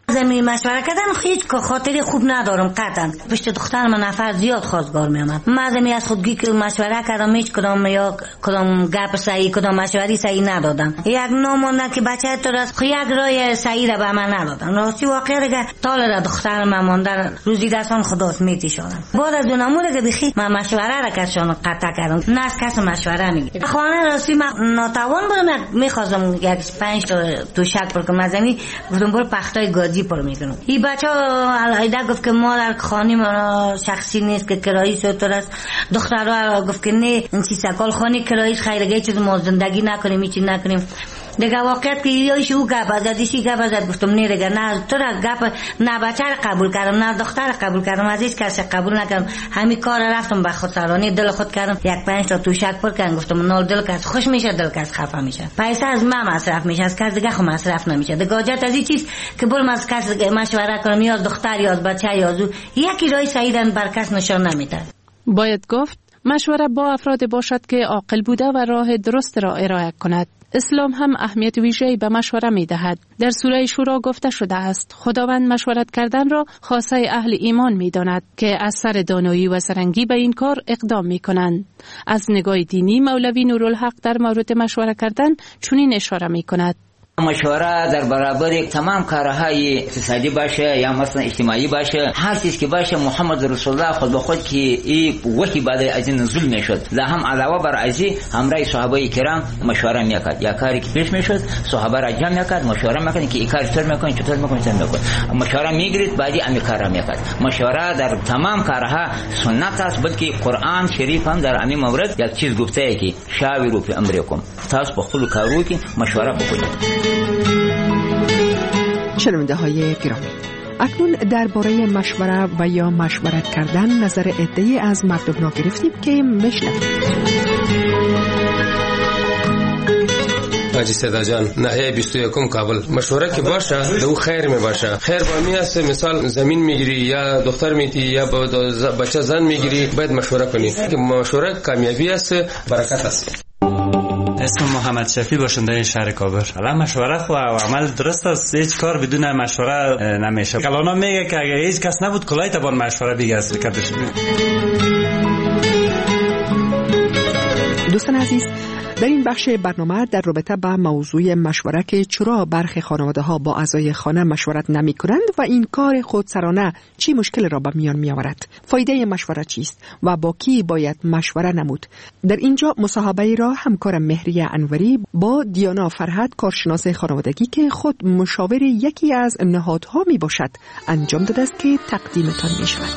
زمین مشوره کردن هیچ خاطری خوب ندارم قطعا. پشت دختر من نفر زیاد خواستگار میامد. من از خودگی که مشوره کردم هیچ کدام یا کدام گپ صحیح کدام مشوری صحیح ندادم. یک نامونده که بچه تو راست خو یک رای صحیح را به من ندادن. راستی واقعا دیگه تال را دختر من مانده روزی دستان خداست میتیشونم. بعد از اون امور که بخی من مشوره را کردم قطع کردم. نه از کس مشوره میگیرم. خانه راستی من ناتوان بودم میخواستم یک پنج تا تو شک پر کنم زمین گفتم برو پختای گازی پر میکنم. این بچه‌ها الهیده گفت که ما در خانه ما شخصی نیست که کرایی سوتر است. دخترها گفت که نه این سی سکال خانه کراییش خیلی چیز ما زندگی نکنیم هیچ نکنیم. دیگه واقعیت که یایش او گپ از دیشی گپ از گفتم نه دیگه نه تو را گپ نه بچه را قبول کردم نه دختر را قبول کردم از هیچ کس قبول نکردم. همین کار رفتم به خودسرانی دل خود کردم یک پنج تا توشک پر کردم. گفتم نال دل کس خوش میشه دل کس خفه میشه. پیسه از من مصرف میشه از کس دیگه خو مصرف نمیشه. دیگه حاجت از این چیز که برم از کس مشوره کنم یا دختر یا بچه یا زو یکی راه صحیح بر کس نشان نمیده. باید گفت مشوره با افراد باشد که عاقل بوده و راه درست را ارائه کند. اسلام هم اهمیت ویژه‌ای به مشوره می دهد. در سوره شورا گفته شده است خداوند مشورت کردن را خاصه اهل ایمان می داند که از سر دانایی و سرنگی به این کار اقدام می کنند. از نگاه دینی مولوی نورالحق در مورد مشوره کردن چنین اشاره می کند: مشوره در برابر یک تمام کارهای اقتصادی باشه یا مثلا اجتماعی باشه هر چیز که باشه محمد رسول الله خود به خود که این وقتی بعد از این نزول میشد لا هم علاوه بر ازی همراه صحابه کرام مشوره میکرد یا کاری که پیش میشد صحابه را جمع میکرد مشوره میکرد که این کار چطور میکنه چطور میکنه چطور میکنه مشوره میگیرید بعدی امی کارا میکرد. مشوره در تمام کارها سنت است بلکه قرآن شریف هم در امی مورد یک چیز گفته ای که شاوروا فی امرکم تاسو په خپل کارو کې مشوره وکړئ. شنونده های گرامی، اکنون درباره مشوره و یا مشورت کردن نظر عده‌ای از مردم را گرفتیم که میشنویم. حاجی صدا جان نهه بیست و یکم کابل مشوره که باشه دو خیر می باشه. خیر با می است مثال زمین میگیری یا دختر میتی یا بچه زن میگیری باید مشوره کنی که مشوره کامیابی است برکت است. اسم محمد شفی باشنده شهر کابل. حالا مشوره خو و عمل درست است. هیچ کار بدون مشوره نمیشه. کلانا میگه که اگه هیچ کس نبود کلای تبان مشوره دیگه است کدش. دوستان عزیز، در این بخش برنامه در رابطه با موضوع مشوره که چرا برخی خانواده ها با اعضای خانه مشورت نمی کنند و این کار خودسرانه چی مشکل را به میان می آورد، فایده مشوره چیست و با کی باید مشوره نمود، در اینجا مصاحبه را همکارم مهریه انوری با دیانا فرهاد کارشناس خانوادگی که خود مشاور یکی از نهادها می باشد انجام داده است که تقدیمتان می شود.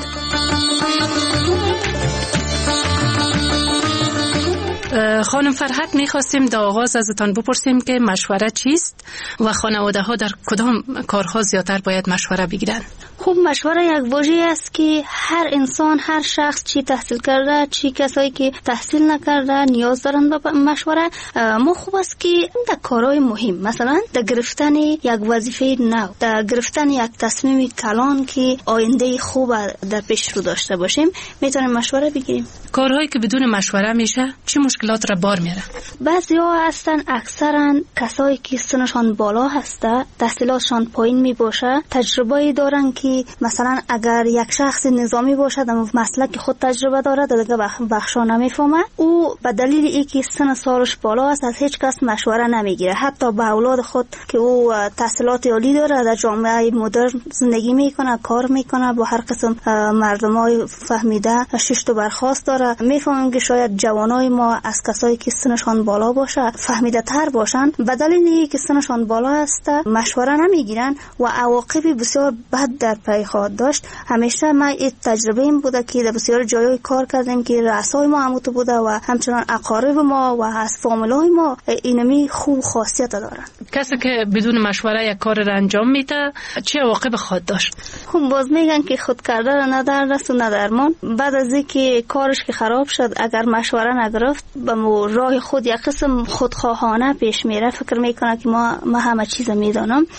خانم فرهاد میخواستیم در آغاز ازتان بپرسیم که مشوره چیست و خانواده ها در کدام کارها زیادتر باید مشوره بگیرند؟ خوب مشوره یک واژه است که هر انسان هر شخص چی تحصیل کرده چی کسایی که تحصیل نکرده نیاز دارند به مشوره. ما خوب است که در کارهای مهم مثلا در گرفتن یک وظیفه نو در گرفتن یک تصمیم کلان که آینده خوب در پیش رو داشته باشیم میتونیم مشوره بگیریم. کارهایی که بدون مشوره میشه چه مشکلات را بار میاره؟ بعضیا هستن اکثرا کسایی که سنشان بالا هسته تحصیلاتشان پایین می باشه تجربه دارن که مثلا اگر یک شخص نظامی باشد اما مسلک خود تجربه دارد دیگه بخشا نمیفهمه او به دلیل اینکه سن سالش بالا است از هیچ کس مشوره نمیگیره حتی به اولاد خود که او تحصیلات عالی داره در جامعه مدرن زندگی میکنه کار میکنه با هر قسم مردمای فهمیده شش تا برخاست داره میفهمیم که شاید جوانای ما از کسایی که سنشان بالا باشه فهمیده تر باشن به دلیل اینکه سنشان بالا است مشوره نمیگیرن و عواقب بسیار بد در پی خواهد داشت. همیشه ما این تجربه این بوده که در بسیار جایای کار کردیم که رؤسای ما هموت بوده و همچنان اقارب ما و از فامیلای ما اینمی خوب خاصیت دارن. کسی که بدون مشوره یک کار را انجام میده چه عواقب خواهد داشت؟ هم باز میگن که خود کرده را نه در دست و نه درمان. بعد از اینکه کارش که خراب شد اگر مشوره نگرفت به راه خود یک قسم خودخواهانه پیش میره فکر میکنه که ما ما همه چیز میدانم.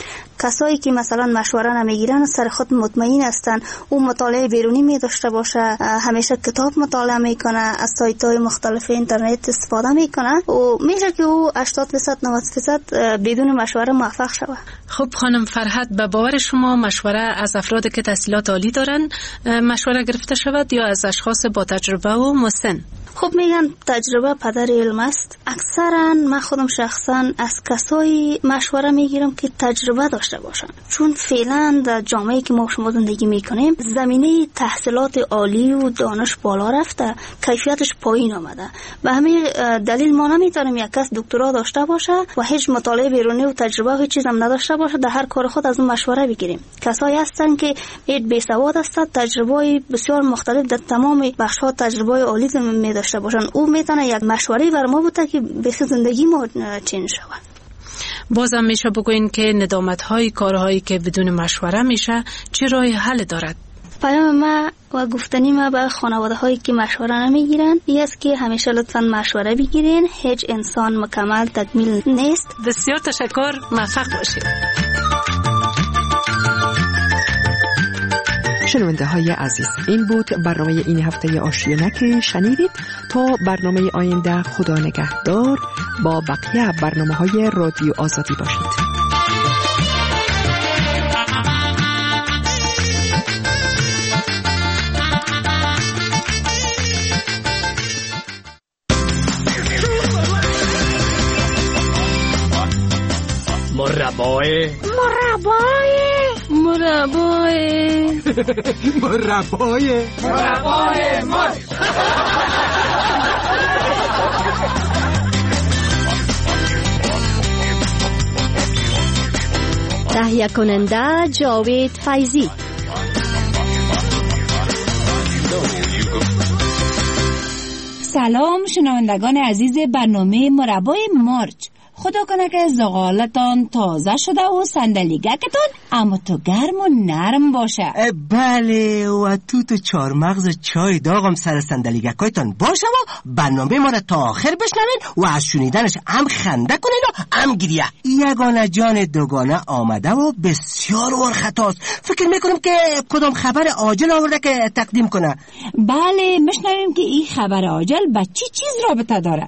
کسایی که مثلا مشوره نمیگیرن سر خود مطمئن هستن، او مطالعه بیرونی می داشته باشه، همیشه کتاب مطالعه میکنه، از سایت های مختلف اینترنت استفاده میکنه و میشه که او هشتاد درصد نود درصد بدون مشوره موفق شود. خب خانم فرحت، به باور شما مشوره از افرادی که تحصیلات عالی دارن مشوره گرفته شود یا از اشخاص با تجربه و مسن؟ خب میگن تجربه پدر علم است. اکثرا من خودم شخصا از کسایی مشوره میگیرم که تجربه داشته باشن، چون فعلا در جامعه که ما شما زندگی میکنیم زمینه تحصیلات عالی و دانش بالا رفته، کیفیتش پایین آمده. به همین دلیل ما نمیتونیم یک کس دکترا داشته باشه و هیچ مطالعه بیرونی و تجربه هیچ چیز هم نداشته باشه در هر کار خود از اون مشوره بگیریم. کسایی هستن که هیچ بی سواد هستند، تجربه بسیار مختلف در تمام بخش‌ها تجربه عالی می داشته باشن، او میتونه یک مشوره بر ما بوده که بس زندگی ما چین شود. بازم میشه بگوین که ندامت های کارهایی که بدون مشوره میشه چه راه حل دارد؟ پیام ما و گفتنی ما به خانواده هایی که مشوره نمیگیرن این است که همیشه لطفاً مشوره بگیرین. هیچ انسان مکمل تکمیل نیست. بسیار تشکر، موفق باشید. شنونده های عزیز، این بود برنامه این هفته آشیانه که شنیدید. تا برنامه آینده خدا نگهدار، با بقیه برنامه های رادیو آزادی باشید. مربای مربای مربای مربای مربای مار. تهیه کننده جاوید فیضی. سلام شنوندگان عزیز برنامه مربای مارچ. خدا کنه که زغالتان تازه شده و صندلیگکتان اما تو گرم و نرم باشه. بله، و تو تو چهار مغز چای داغم سر صندلیگکایتان باشه و برنامه ما را تا آخر بشنوین و از شنیدنش هم خنده کنین و هم گریه. یگانه جان دوگانه آمده و بسیار ورخطاست. فکر میکنم که کدام خبر عاجل آورده که تقدیم کنه. بله، میشنویم که این خبر عاجل با چی چیز رابطه داره.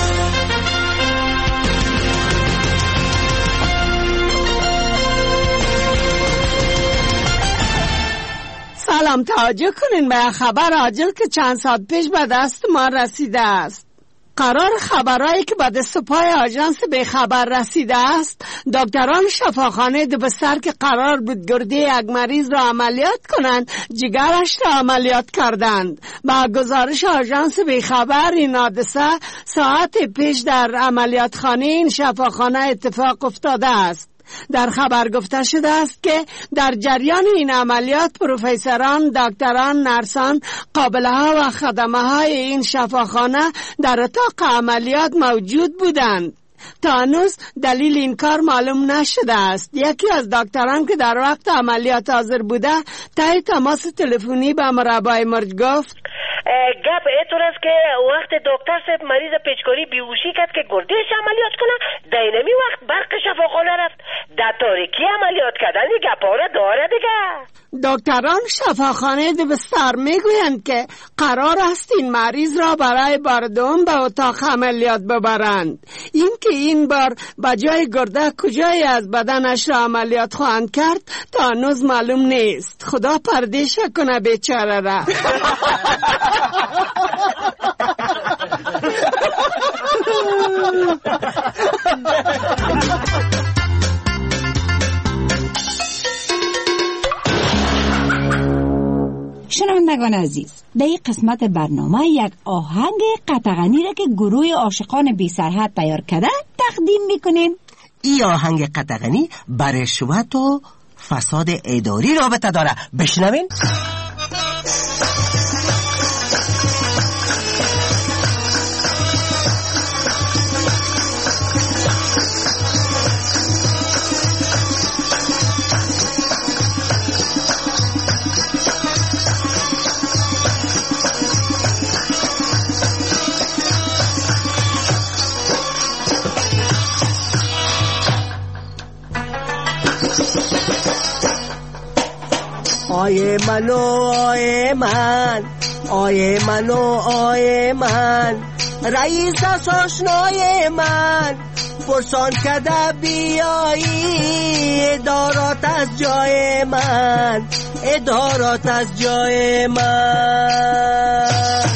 سلام، توجه کنین به خبر عاجل که چند ساعت پیش به دست ما رسیده است. قرار خبرایی که به دست پای آژانس به خبر رسیده است، دکتران شفاخانه دبستر که قرار بود گرده یک مریض را عملیات کنند، جگرش را عملیات کردند. با گزارش آژانس به خبر این حادثه ساعت پیش در عملیات خانه این شفاخانه اتفاق افتاده است. در خبر گفته شده است که در جریان این عملیات پروفسوران، دکتران، نرسان، قابله ها و خدمه های این شفاخانه در اتاق عملیات موجود بودند. تا هنوز دلیل این کار معلوم نشده است. یکی از دکتران که در وقت عملیات حاضر بوده تای تماس تلفنی به مربای مرج گفت گپ ایتون است که وقت دکتر صاحب مریض پیچکاری بیهوشی کرد که گردهش عملیات کنه، دینمی وقت برق شفاخانه رفت در تاریکی عملیات کردن. گپاره داره دیگه. دکتران شفاخانه دبستر میگویند که قرار است این مریض را برای بار دوم به اتاق عملیات ببرند. این که این بار به جای گرده کجای از بدنش را عملیات خواهند کرد تا هنوز معلوم نیست. خدا پردیش کنه بیچاره را. شنوندگان عزیز، در این قسمت برنامه یک آهنگ قطغنی را که گروه عاشقان بی سرحد تیار کرده تقدیم میکنیم. این آهنگ قطغنی بر رشوت و فساد اداری رابطه داره. بشنوین. آیه منو آیه من، آیه منو آیه من، رئیس از آشنای من، پرسان کده بیایی ادارات از جای من، ادارات از جای من.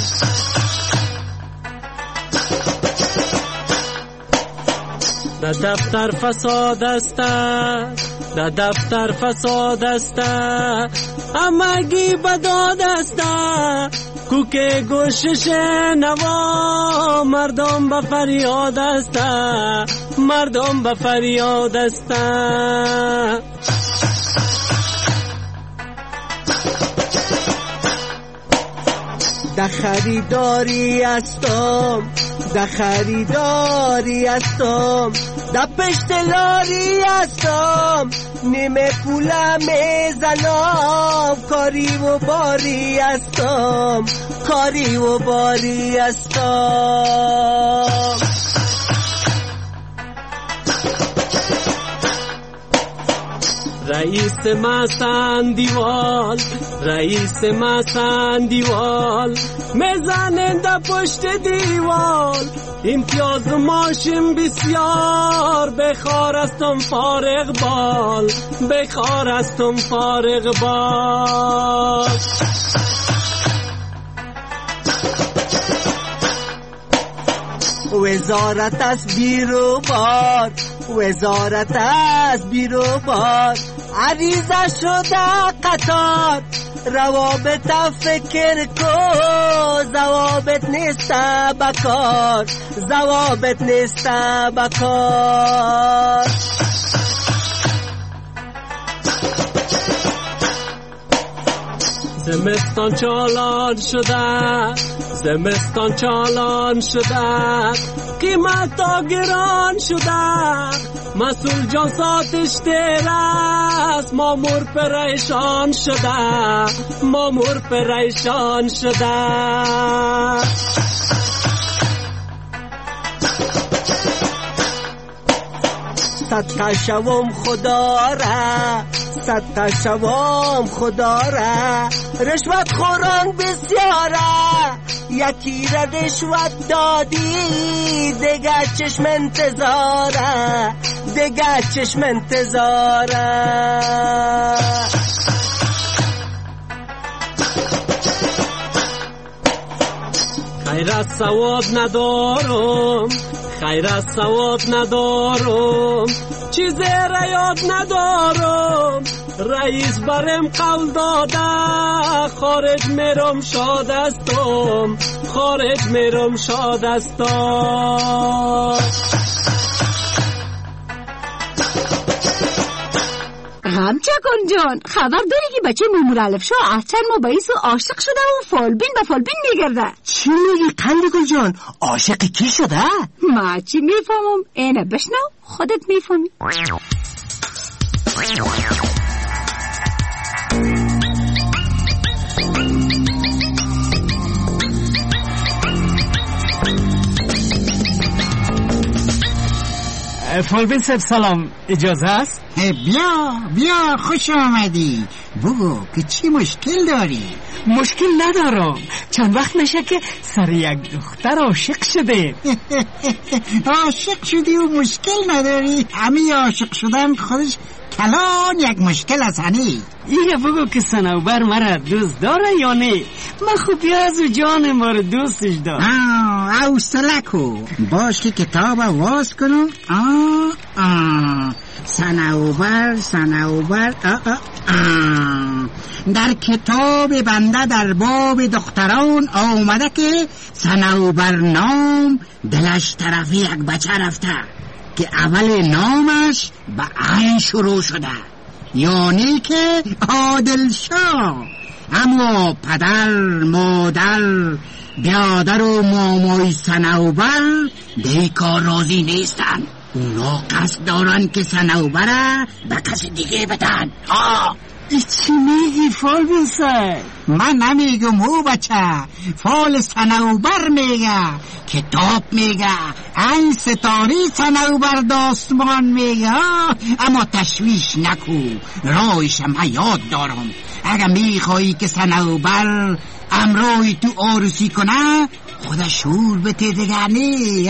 در دفتر فساد است، در دفتر فساد است، همگی بداد است، کوک گوشش نوا، مردم به فریاد است، مردم به فریاد است. در خریداری هستم، در خریداری هستم، در پشت لاری هستم، نیمه پولم میزنم، کاری و باری هستم، کاری و باری هستم. رئیس مسند دیوال، رئیس مسند دیوال، میزننده پشت دیوال، امتیاز ماشین بسیار، بخار استم فارغ بال، بخار استم فارغ بال. وزارت از بیرو بار، وزارت از بیرو بار، عریضه شده قطار، روابط فکر کو، ضوابط نیست بکار، ضوابط نیست بکار. زمستان چالان شده، زمستان چالان شده، قیمت ها گران شده، مسئول جان ساتش دیر است، مامور پریشان شده، مامور پریشان شده. صدقه شوم خدا را، صدقه شوم خدا را، رشوت خوران بسیاره، یکی را رشوت دادی، دیگه چشم انتظاره، دیگه چشم انتظاره. خیر از ثواب ندارم، خیر از ثواب ندارم، چیزی را یاد ندارم، رئیس برم قول داده، خارج میرم شاد استم، خارج میرم شاد استم. همچکن جان، خبر داری که بچه مامور الف شاه از چند ماه باعث عاشق شده و فالبین به فالبین میگرده؟ چی میگی قندی گل جان؟ عاشق کی شده؟ ما چی میفهمم؟ اینه بشنو خودت میفهمی. فالبین صاحب سلام، اجازه است؟ بیا بیا خوش آمدی، بگو که چی مشکل داری؟ مشکل ندارم، چند وقت میشه که سر یک دختر عاشق شده. عاشق شدی و مشکل نداری؟ همین عاشق شدن خودش کلان یک مشکل است هنی. اینه بگو که صنوبر مرا دوست داره یا نه؟ من خوب از جان مرا دوستش دارم. آه او سلکو باش که کتاب واز کنم. آه آه صنوبر صنوبر آه آه آه. در کتاب بنده در باب دختران آمده که صنوبر نام دلش طرفی یک بچه رفته که اول نامش به عین شروع شده، یعنی که عادل شاه. اما پدر مادر بیادر و مامای صنوبر به کار راضی نیستن. اونا قصد دارن که صنوبر به کسی دیگه بدن. آه چی میگی فالبین صاحب؟ من نمیگم او بچه، فال صنوبر میگه، کتاب میگه، این ستاره صنوبر داستمان میگه. اما تشویش نکو، راهشم یاد دارم. اگه میخوایی که صنوبر امروی تو آرزی کنه، خدا شور بته دیگه نی.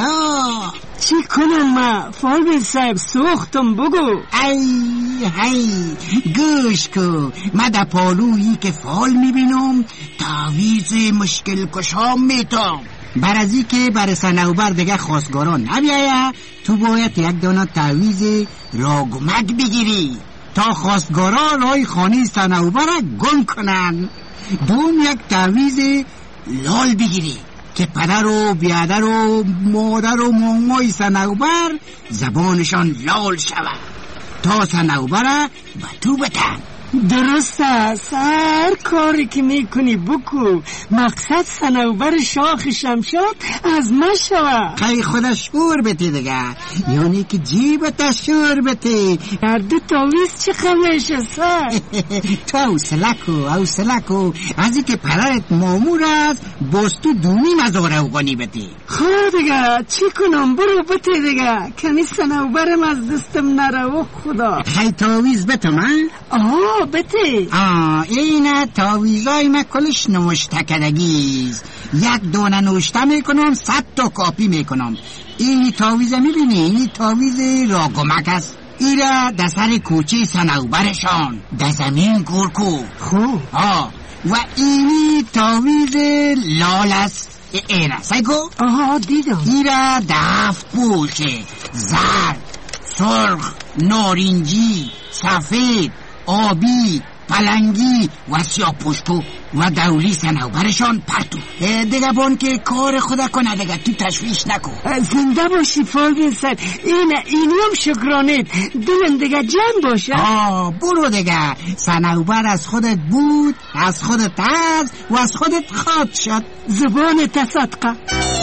چی کنم ما فالبین صاحب؟ سوختم بگو. ای ای گوش کو، من در پالویی که فال میبینم تعویض مشکل کشام میتم. برازی که بر صنوبر دیگه خواستگاران نبیایه، تو باید یک دانه تعویض راگمک بگیری تا خواستگاران رای خانه صنوبر گم کنن. دوم یک تعویض لال بگیری که پدر و بیادر و مادر و مامای صنوبر زبانشان لال شود تا صنوبر به تو بتن. درست است، هر کاری که میکنی بکو، مقصد صنوبر شاخ شمشاد از ما شود. خیلی خدا شور بتی دیگه، یعنی که جیبت شور بتی. هر دو تاویز چه خمش است؟ تو حوصله کو حوصله کو، از این که پدرت مامور است باز تو دونی مزاره اوگانی بتی. خب دیگه چی کنم؟ برو بتی دیگه، کمی صنوبرم از دستم نرو خدا. خیلی تاویز بتم من؟ آه بته. آه اینه تاویزای من کلش نوشته کدگیز. یک دونه نوشته میکنم، صد تا کاپی میکنم. اینی تاویزه میبینی؟ اینی تاویز راگمک است. ایره در سر کوچه صنوبرشان در زمین گرکو. خوب. آه و اینی تاویز لال است. اینه سیگو؟ آها دیدم. ایره دفت پوشه، زرد، سرخ، نارنجی، سفید، آبی، پلنگی و سیاه پشتو و دولی صنوبرشان پرتو. دیگه بان که کار خدا کنه دیگه، تو تشویش نکن. زنده باشی فالبین صاحب. این اینی هم شکرانت، دلم دیگه جمع باشه. آه برو دیگه، صنوبر از خودت بود، از خودت هست و از خودت خواد شد. زبان تصدقه.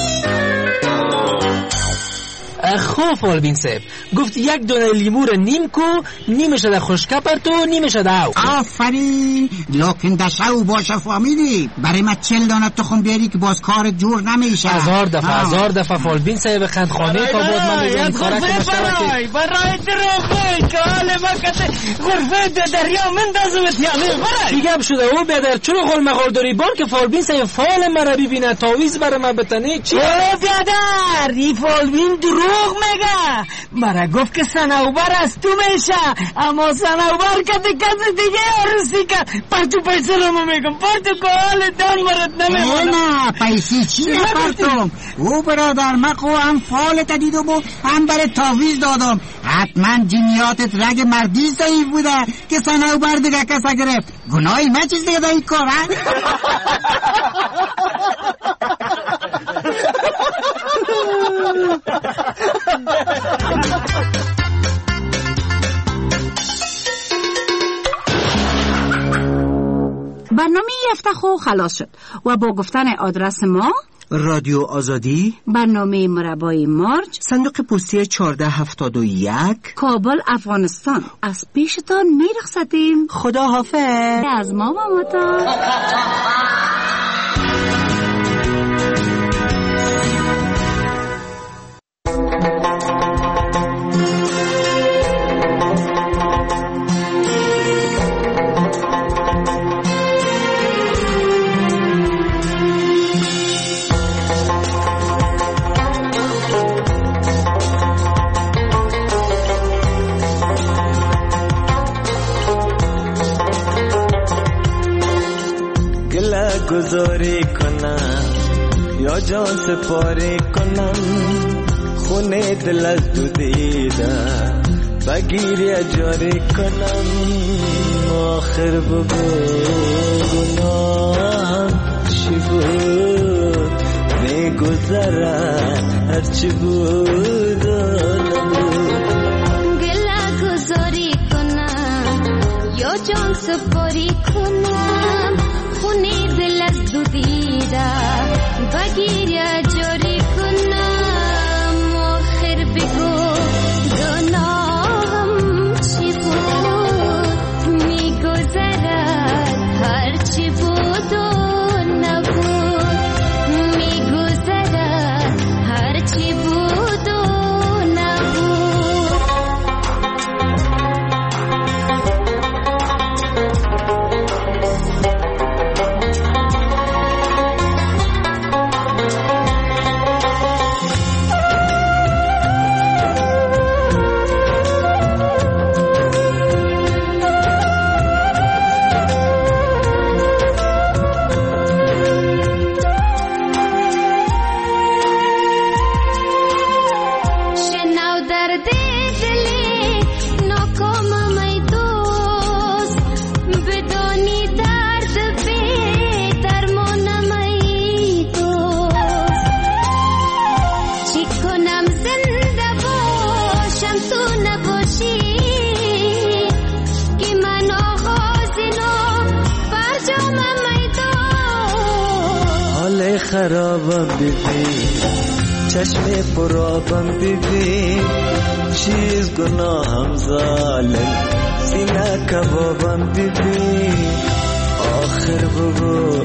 خوب فالبین صاحب گفت یک دونه لیمو رو نیم کو، نیمش در خشکه پرتو، نیمش در او. آفرین، لکن دشو باشه فامیلی. برای ما چل دانه تخم بیاری که باز کار جور نمیشه. هزار دفعه هزار دفعه فالبین صاحب خندخانه تا بود من میگم کارک برای برای تروخوی که حال وقت غرفه دریا مندازمت یعنی برای چی گم شده او بیادر؟ چرا غل مغال داری بان که فالبین صاحب فال مرا ببینه تاویز برای من بتنی؟ چی؟ او بیادر ای فالبین دروغ میگه. مرا گفت که صنوبر از تو میشه، اما صنوبر که کسی دیگه عروسی کرد. پرتو پیسه رو ما میگم، پرتو که حال دان مرد نمیمونه. نه پیسی چی نپرتم؟ او برادر مکو هم فالت دیدم و هم برای تاویز دادم. حتما جنیاتت رگ مردی ضعیف بوده که صنوبر دیگه کسا گرفت. گناهی من چیز دیگه دایی کار ها؟ برنامه یفته خو خلاص شد و با گفتن آدرس ما رادیو آزادی، برنامه مربای مارچ، صندوق پستی چهارده هفتاد و یک، کابل افغانستان، از پیشتان میرخصتیم. خدا حافظ. از ما و متا. گذاری کنم یا جان سپاری کنم، خونه دل از تو دیدم بگیری اجاری کنم. آخر بگو گناه چی بود، میگذرم هرچی بود گله گذاری کنم یا جان سپاری کنم، خونه دل از دو دیده بگیر یا جاری کنم. آخر بگو گناهم چی بود، میگذر خرابم ببین، چشم پرابم ببین، چیز گناهم ظالم، سینه کبابم ببین، آخر بگو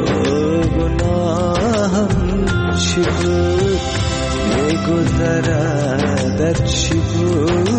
گناهم چی بود، میگذره در چی بود.